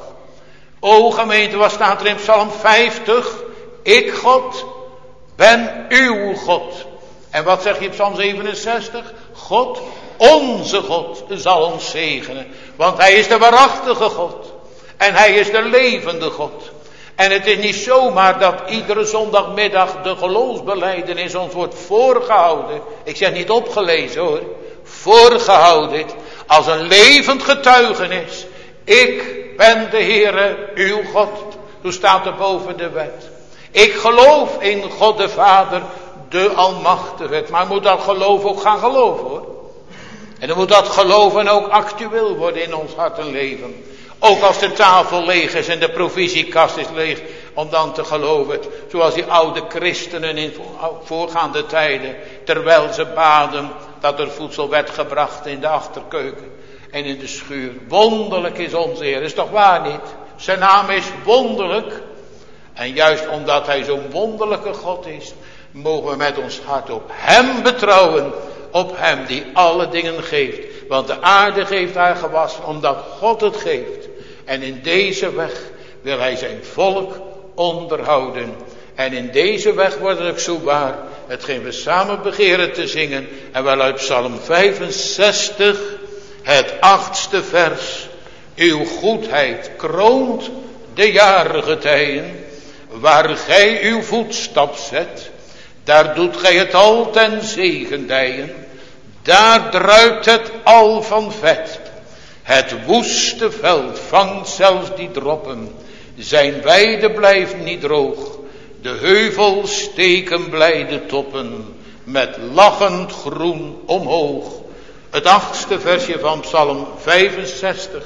Speaker 2: O gemeente, wat staat er in Psalm vijftig? Ik God ben uw God. En wat zeg je op Psalm zevenenzestig? God, onze God, zal ons zegenen. Want hij is de waarachtige God. En hij is de levende God. En het is niet zomaar dat iedere zondagmiddag de geloofsbelijdenis ons wordt voorgehouden. Ik zeg niet opgelezen hoor. Voorgehouden. Als een levend getuigenis. Ik ben de Heere, uw God. Toen staat er boven de wet. Ik geloof in God de Vader, de Almachtige. Maar moet dat geloof ook gaan geloven hoor. En dan moet dat geloven ook actueel worden in ons hart en leven. Ook als de tafel leeg is en de provisiekast is leeg. Om dan te geloven. Zoals die oude christenen in voorgaande tijden. Terwijl ze baden dat er voedsel werd gebracht in de achterkeuken. En in de schuur. Wonderlijk is onze Heer. Is toch waar niet? Zijn naam is wonderlijk. En juist omdat hij zo'n wonderlijke God is. Mogen we met ons hart op hem betrouwen. Op hem die alle dingen geeft. Want de aarde geeft haar gewas. Omdat God het geeft. En in deze weg wil hij zijn volk onderhouden. En in deze weg wordt het ook zo waar. Hetgeen we samen begeren te zingen. En wel uit Psalm vijfenzestig. Het achtste vers. Uw goedheid kroont de jaargetijden. Waar gij uw voetstap zet. Daar doet gij het al ten zegendijen. Daar druipt het al van vet. Het woeste veld vangt zelfs die droppen. Zijn weide blijft niet droog. De heuvels steken blijde toppen. Met lachend groen omhoog. Het achtste versje van Psalm vijfenzestig.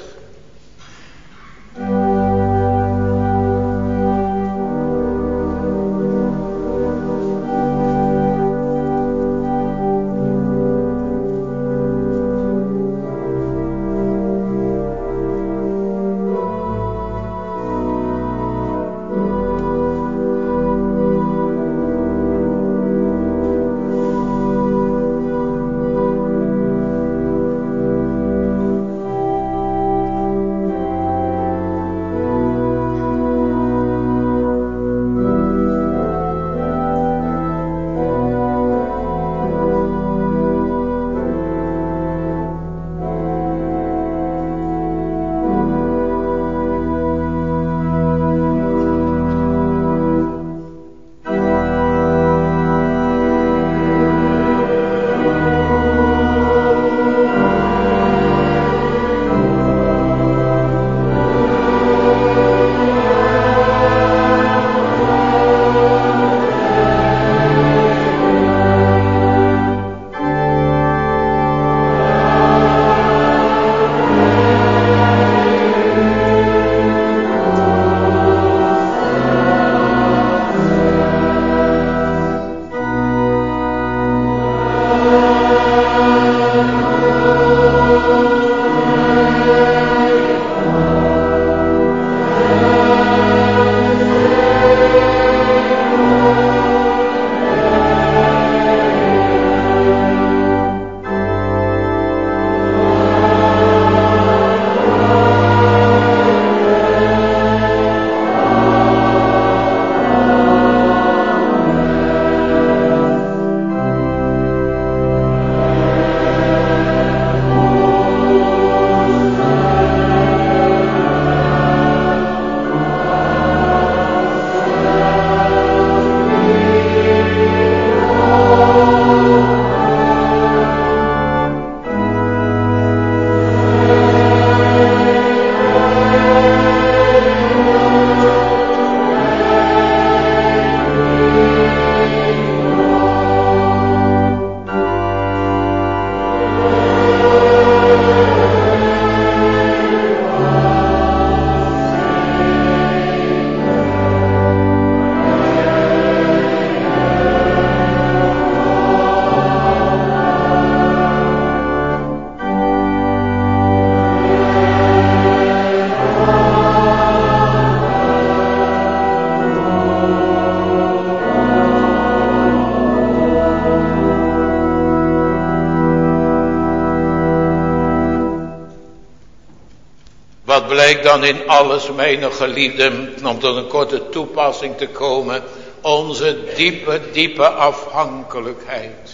Speaker 2: wat blijkt dan in alles, mijn geliefden, om tot een korte toepassing te komen, onze diepe, diepe afhankelijkheid.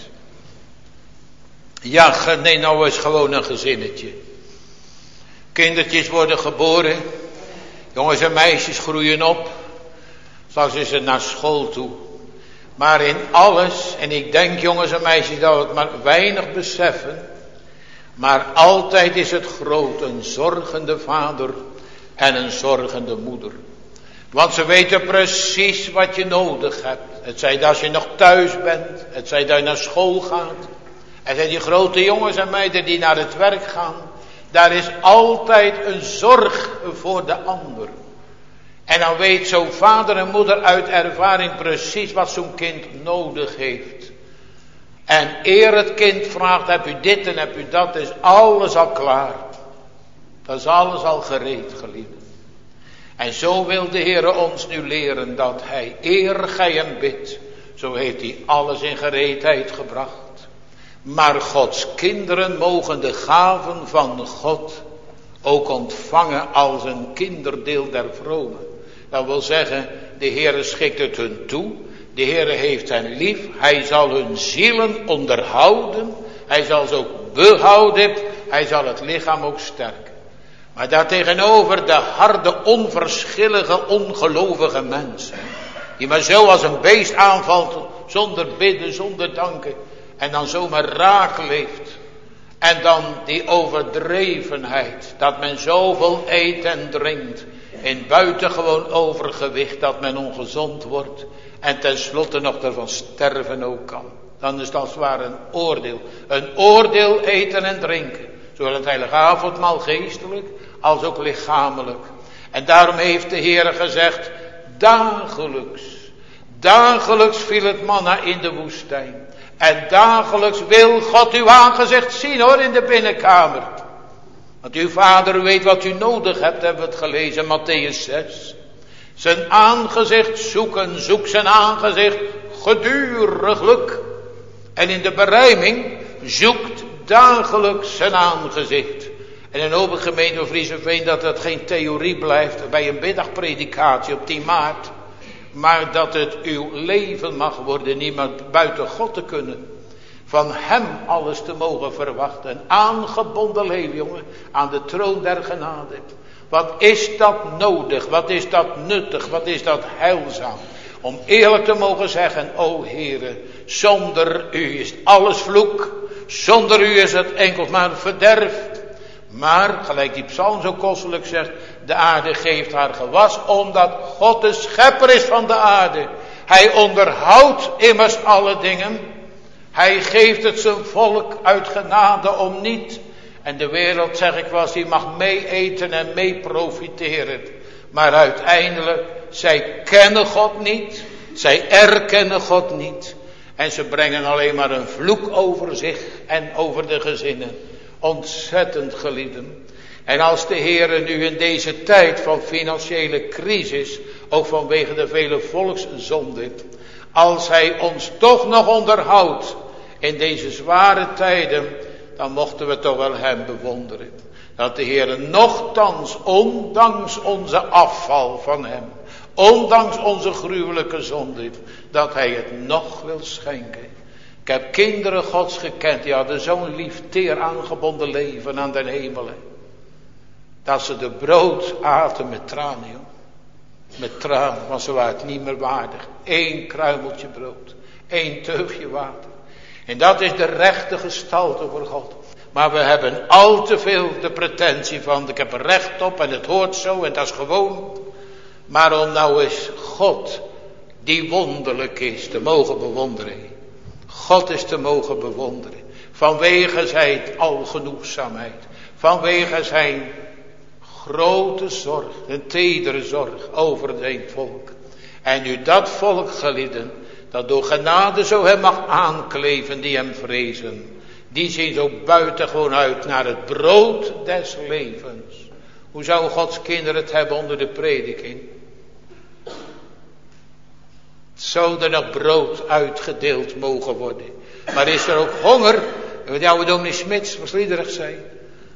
Speaker 2: Ja, neem nou eens gewoon een gezinnetje. Kindertjes worden geboren, jongens en meisjes groeien op, straks is het naar school toe. Maar in alles, en ik denk jongens en meisjes dat we het maar weinig beseffen, maar altijd is het groot een zorgende vader en een zorgende moeder. Want ze weten precies wat je nodig hebt. Het zij dat als je nog thuis bent, het zij dat je naar school gaat. Er zijn die grote jongens en meiden die naar het werk gaan. Daar is altijd een zorg voor de ander. En dan weet zo'n vader en moeder uit ervaring precies wat zo'n kind nodig heeft. En eer het kind vraagt, heb u dit en heb u dat, is alles al klaar. Dat is alles al gereed, geliefden. En zo wil de Heer ons nu leren dat hij, eer gij hem bidt, zo heeft hij alles in gereedheid gebracht. Maar Gods kinderen mogen de gaven van God ook ontvangen als een kinderdeel der vromen. Dat wil zeggen, de Heer schikt het hun toe. De Heer heeft hen lief. Hij zal hun zielen onderhouden. Hij zal ze ook behouden. Hij zal het lichaam ook sterken. Maar daartegenover de harde, onverschillige, ongelovige mensen. Die maar zo als een beest aanvalt. Zonder bidden, zonder danken. En dan zomaar raak leeft. En dan die overdrevenheid. Dat men zoveel eet en drinkt. In buitengewoon overgewicht dat men ongezond wordt. En tenslotte nog ervan sterven ook kan. Dan is het als het ware een oordeel. Een oordeel eten en drinken. Zowel het heilige avondmaal geestelijk als ook lichamelijk. En daarom heeft de Heer gezegd. Dagelijks. Dagelijks viel het manna in de woestijn. En dagelijks wil God uw aangezicht zien hoor in de binnenkamer. Want uw vader weet wat u nodig hebt, hebben we het gelezen, Mattheüs zes. Zijn aangezicht zoeken, zoek zijn aangezicht geduriglijk. En in de berijming zoekt dagelijks zijn aangezicht. En in Open Gemeente Vriezenveen dat het geen theorie blijft bij een middagpredikatie op tien maart. Maar dat het uw leven mag worden, niemand buiten God te kunnen. Van hem alles te mogen verwachten. Een aangebonden leven, jongen, aan de troon der genade. Wat is dat nodig? Wat is dat nuttig? Wat is dat heilzaam? Om eerlijk te mogen zeggen, o Heere, zonder u is alles vloek. Zonder u is het enkel maar verderf. Maar, gelijk die psalm zo kostelijk zegt, de aarde geeft haar gewas, omdat God de schepper is van de aarde. Hij onderhoudt immers alle dingen. Hij geeft het zijn volk uit genade om niet. En de wereld, zeg ik wel eens, die mag mee eten en mee profiteren. Maar uiteindelijk, zij kennen God niet. Zij erkennen God niet. En ze brengen alleen maar een vloek over zich en over de gezinnen. Ontzettend geliefden. En als de Heere nu in deze tijd van financiële crisis, ook vanwege de vele volkszonden, als hij ons toch nog onderhoudt in deze zware tijden, dan mochten we toch wel hem bewonderen. Dat de Heere nochtans, ondanks onze afval van hem, ondanks onze gruwelijke zonde, dat hij het nog wil schenken. Ik heb kinderen Gods gekend, die hadden zo'n lief, teer aangebonden leven aan den hemelen. Dat ze de brood aten met tranen, joh. Met tranen, want ze waren het niet meer waardig. Eén kruimeltje brood, één teugje water. En dat is de rechte gestalte voor God. Maar we hebben al te veel de pretentie van, ik heb er recht op en het hoort zo en dat is gewoon. Maar om nou eens God, die wonderlijk is, te mogen bewonderen. God is te mogen bewonderen. Vanwege zijn algenoegzaamheid. Vanwege zijn grote zorg, een tedere zorg over zijn volk. En nu dat volk, geliefden, dat door genade zo hem mag aankleven die hem vrezen. Die zien zo buitengewoon uit naar het brood des levens. Hoe zou Gods kinderen het hebben onder de prediking? Zou er nog brood uitgedeeld mogen worden? Maar is er ook honger? Wat jouw dominee Smits was liederig zei.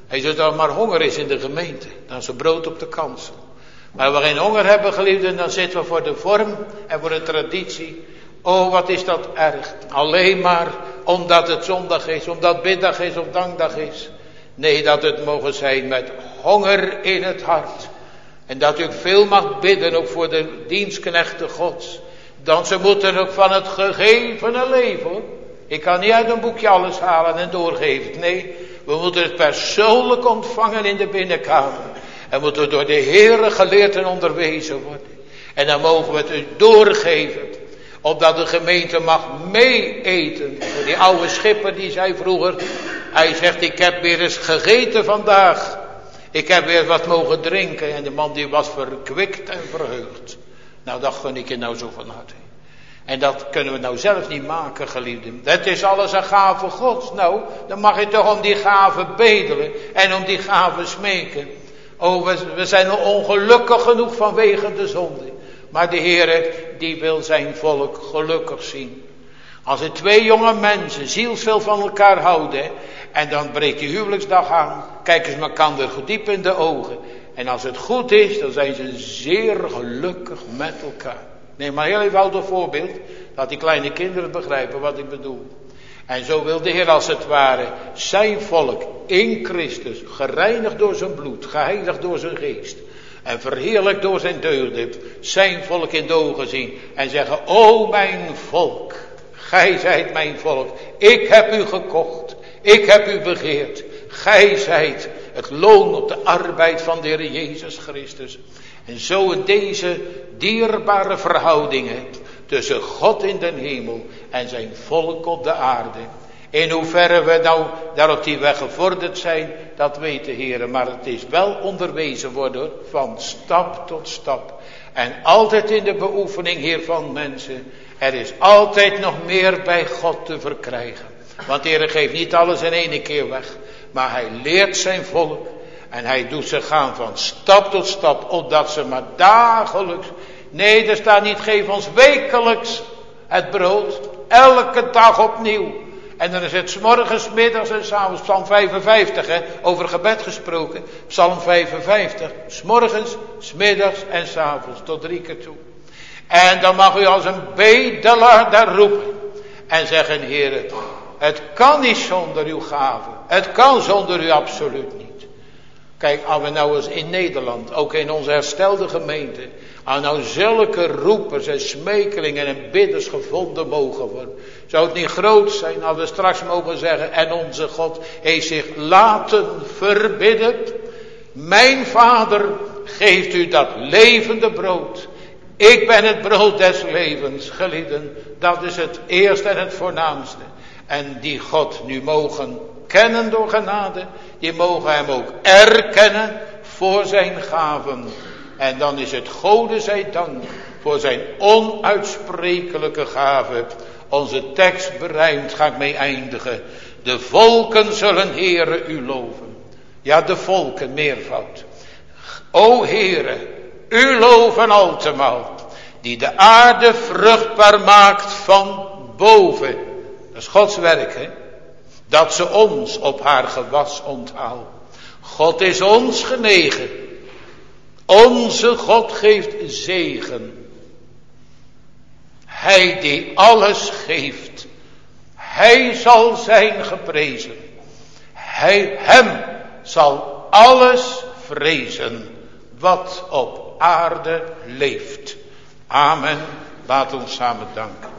Speaker 2: Hij zegt dat er maar honger is in de gemeente. Dan is er brood op de kansel. Maar als we geen honger hebben, geliefden, dan zitten we voor de vorm en voor de traditie. Oh, wat is dat erg. Alleen maar omdat het zondag is, omdat biddag is of dankdag is. Nee, dat het mogen zijn met honger in het hart. En dat u ook veel mag bidden, ook voor de dienstknechten Gods. Dan ze moeten ook van het gegevene leven, hoor. Ik kan niet uit een boekje alles halen en doorgeven. Nee, we moeten het persoonlijk ontvangen in de binnenkamer. En moeten we door de Heere geleerd en onderwezen worden. En dan mogen we het u doorgeven. Opdat de gemeente mag mee eten. Die oude schipper die zei vroeger. Hij zegt, ik heb weer eens gegeten vandaag. Ik heb weer wat mogen drinken. En de man die was verkwikt en verheugd. Nou, dat gun ik je nou zo van harte. En dat kunnen we nou zelf niet maken, geliefden. Het is alles een gave Gods. Nou, dan mag je toch om die gave bedelen. En om die gave smeken. Oh, we, we zijn ongelukkig genoeg vanwege de zonde. Maar de Heere, die wil zijn volk gelukkig zien. Als er twee jonge mensen zielsveel van elkaar houden. En dan breekt die huwelijksdag aan. Kijken ze elkaar diep in de ogen. En als het goed is, dan zijn ze zeer gelukkig met elkaar. Neem maar heel eenvoudig voorbeeld. Dat die kleine kinderen begrijpen wat ik bedoel. En zo wil de Heer als het ware zijn volk in Christus, gereinigd door zijn bloed, geheiligd door zijn geest en verheerlijkt door zijn deugden, zijn volk in de ogen zien en zeggen, o mijn volk, gij zijt mijn volk, ik heb u gekocht, ik heb u begeerd, gij zijt het loon op de arbeid van de Heer Jezus Christus. En zo in deze dierbare verhoudingen tussen God in de hemel en zijn volk op de aarde. In hoeverre we nou daar op die weg gevorderd zijn, dat weet de Heer. Maar het is wel onderwezen worden van stap tot stap. En altijd in de beoefening hiervan, mensen. Er is altijd nog meer bij God te verkrijgen. Want de Heer geeft niet alles in één keer weg. Maar hij leert zijn volk. En hij doet ze gaan van stap tot stap. Opdat ze maar dagelijks. Nee, er staat niet, geef ons wekelijks het brood. Elke dag opnieuw. En dan is het 's morgens, middags en 's avonds. Psalm vijfenvijftig, hè, over gebed gesproken. Psalm vijfenvijftig. 's morgens, 's middags en 's avonds. Tot drie keer toe. En dan mag u als een bedelaar daar roepen. En zeggen, Heere, het kan niet zonder uw gave. Het kan zonder u absoluut niet. Kijk, als we nou eens in Nederland, ook in onze herstelde gemeente, als nou zulke roepers en smekelingen en bidders gevonden mogen worden. Zou het niet groot zijn als we straks mogen zeggen, en onze God heeft zich laten verbidden. Mijn Vader geeft u dat levende brood. Ik ben het brood des levens, gelieden. Dat is het eerste en het voornaamste. En die God nu mogen kennen door genade. Die mogen hem ook erkennen voor zijn gaven. En dan is het Gode zij dank voor zijn onuitsprekelijke gave. Onze tekst berijmt, ga ik mee eindigen. De volken zullen Heere u loven. Ja, de volken, meervoud. O Heere, u loven altemaal. Die de aarde vruchtbaar maakt van boven. Dat is Gods werk, hè. Dat ze ons op haar gewas onthaalt. God is ons genegen. Onze God geeft zegen. Hij die alles geeft. Hij zal zijn geprezen. Hij, hem zal alles vrezen wat op aarde leeft. Amen. Laat ons samen danken.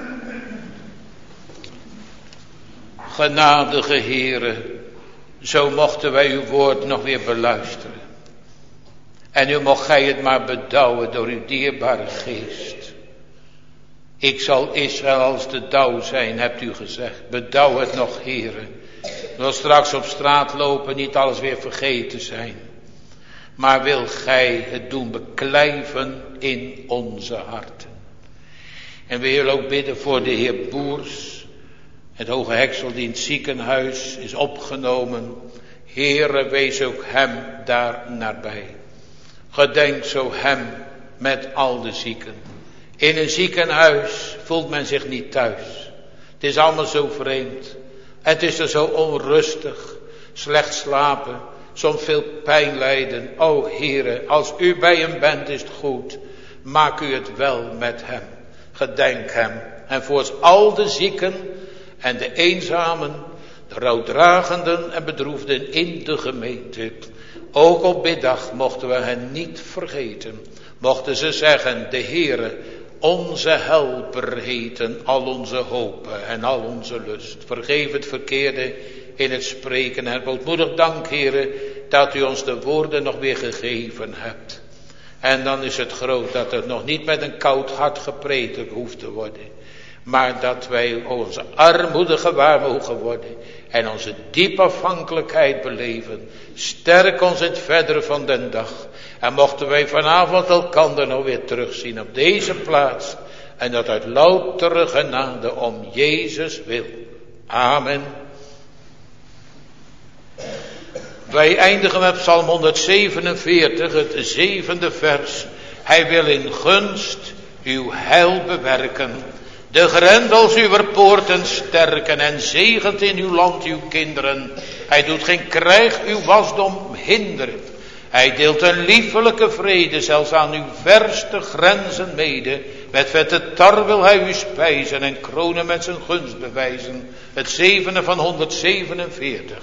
Speaker 2: Genadige Heere, zo mochten wij uw woord nog weer beluisteren. En nu mocht gij het maar bedouwen door uw dierbare geest. Ik zal Israël als de dauw zijn, hebt u gezegd. Bedouw het nog, Heere. Wil straks op straat lopen, niet alles weer vergeten zijn. Maar wil gij het doen beklijven in onze harten. En we willen ook bidden voor de heer Boers. Het Hoge Heksel die in het ziekenhuis is opgenomen. Heere, wees ook hem daar nabij. Gedenk zo hem met al de zieken. In een ziekenhuis voelt men zich niet thuis. Het is allemaal zo vreemd. Het is er zo onrustig. slecht slapen, soms veel pijn lijden. O Heere, als u bij hem bent is het goed. Maak u het wel met hem. Gedenk hem. En voor al de zieken en de eenzamen, de rouwdragenden en bedroefden in de gemeente. Ook op biddag mochten we hen niet vergeten. Mochten ze zeggen, de Heere, onze helper heten, al onze hopen en al onze lust. Vergeef het verkeerde in het spreken en ootmoedig dank, Heere, dat u ons de woorden nog weer gegeven hebt. En dan is het groot dat het nog niet met een koud hart gepredikt hoeft te worden. Maar dat wij onze armoede gewaar mogen worden. En onze diepe afhankelijkheid beleven. Sterk ons in het verdere van den dag. En mochten wij vanavond elkander nog weer terugzien op deze plaats. En dat uit loutere genade om Jezus wil. Amen. Wij eindigen met Psalm honderdzevenenveertig, het zevende vers. Hij wil in gunst uw heil bewerken. De grendels uw poorten sterken en zegent in uw land uw kinderen. Hij doet geen krijg uw wasdom hinderen. Hij deelt een liefelijke vrede zelfs aan uw verste grenzen mede. Met vette tar wil hij u spijzen en kronen met zijn gunst bewijzen. Het zevende van honderdzevenenveertig.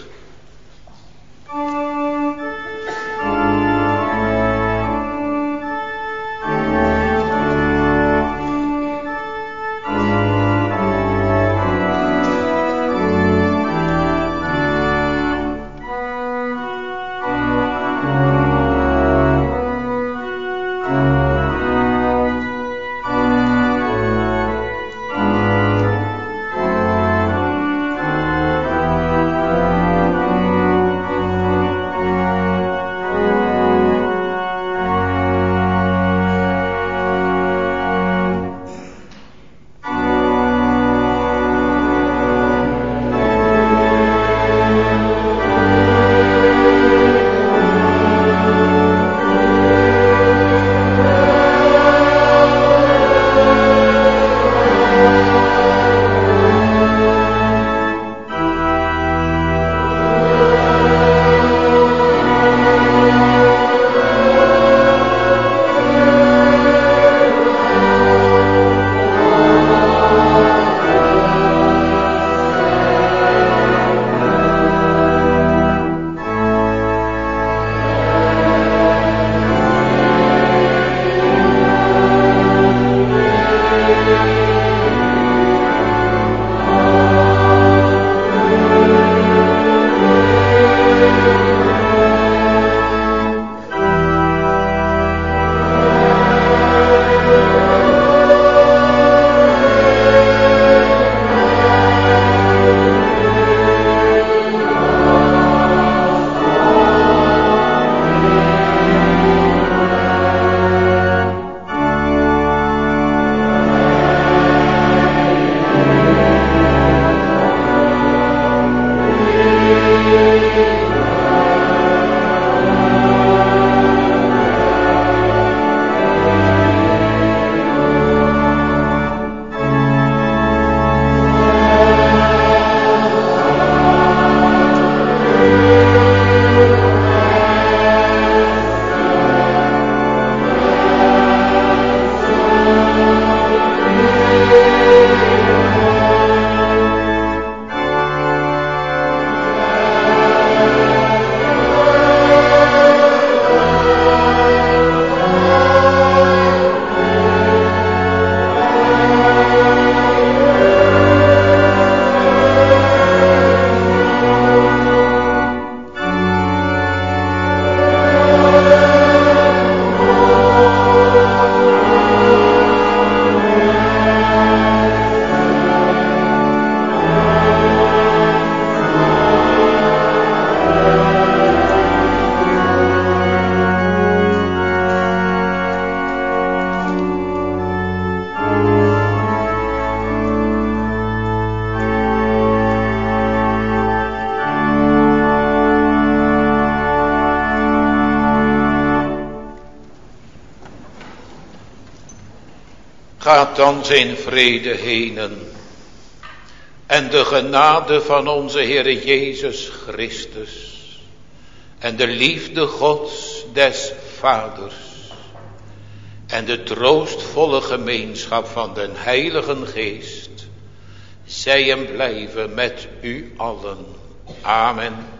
Speaker 2: Gaat dan zijn vrede henen. En de genade van onze Heere Jezus Christus en de liefde Gods des Vaders en de troostvolle gemeenschap van den Heiligen Geest zij en blijven met u allen. Amen.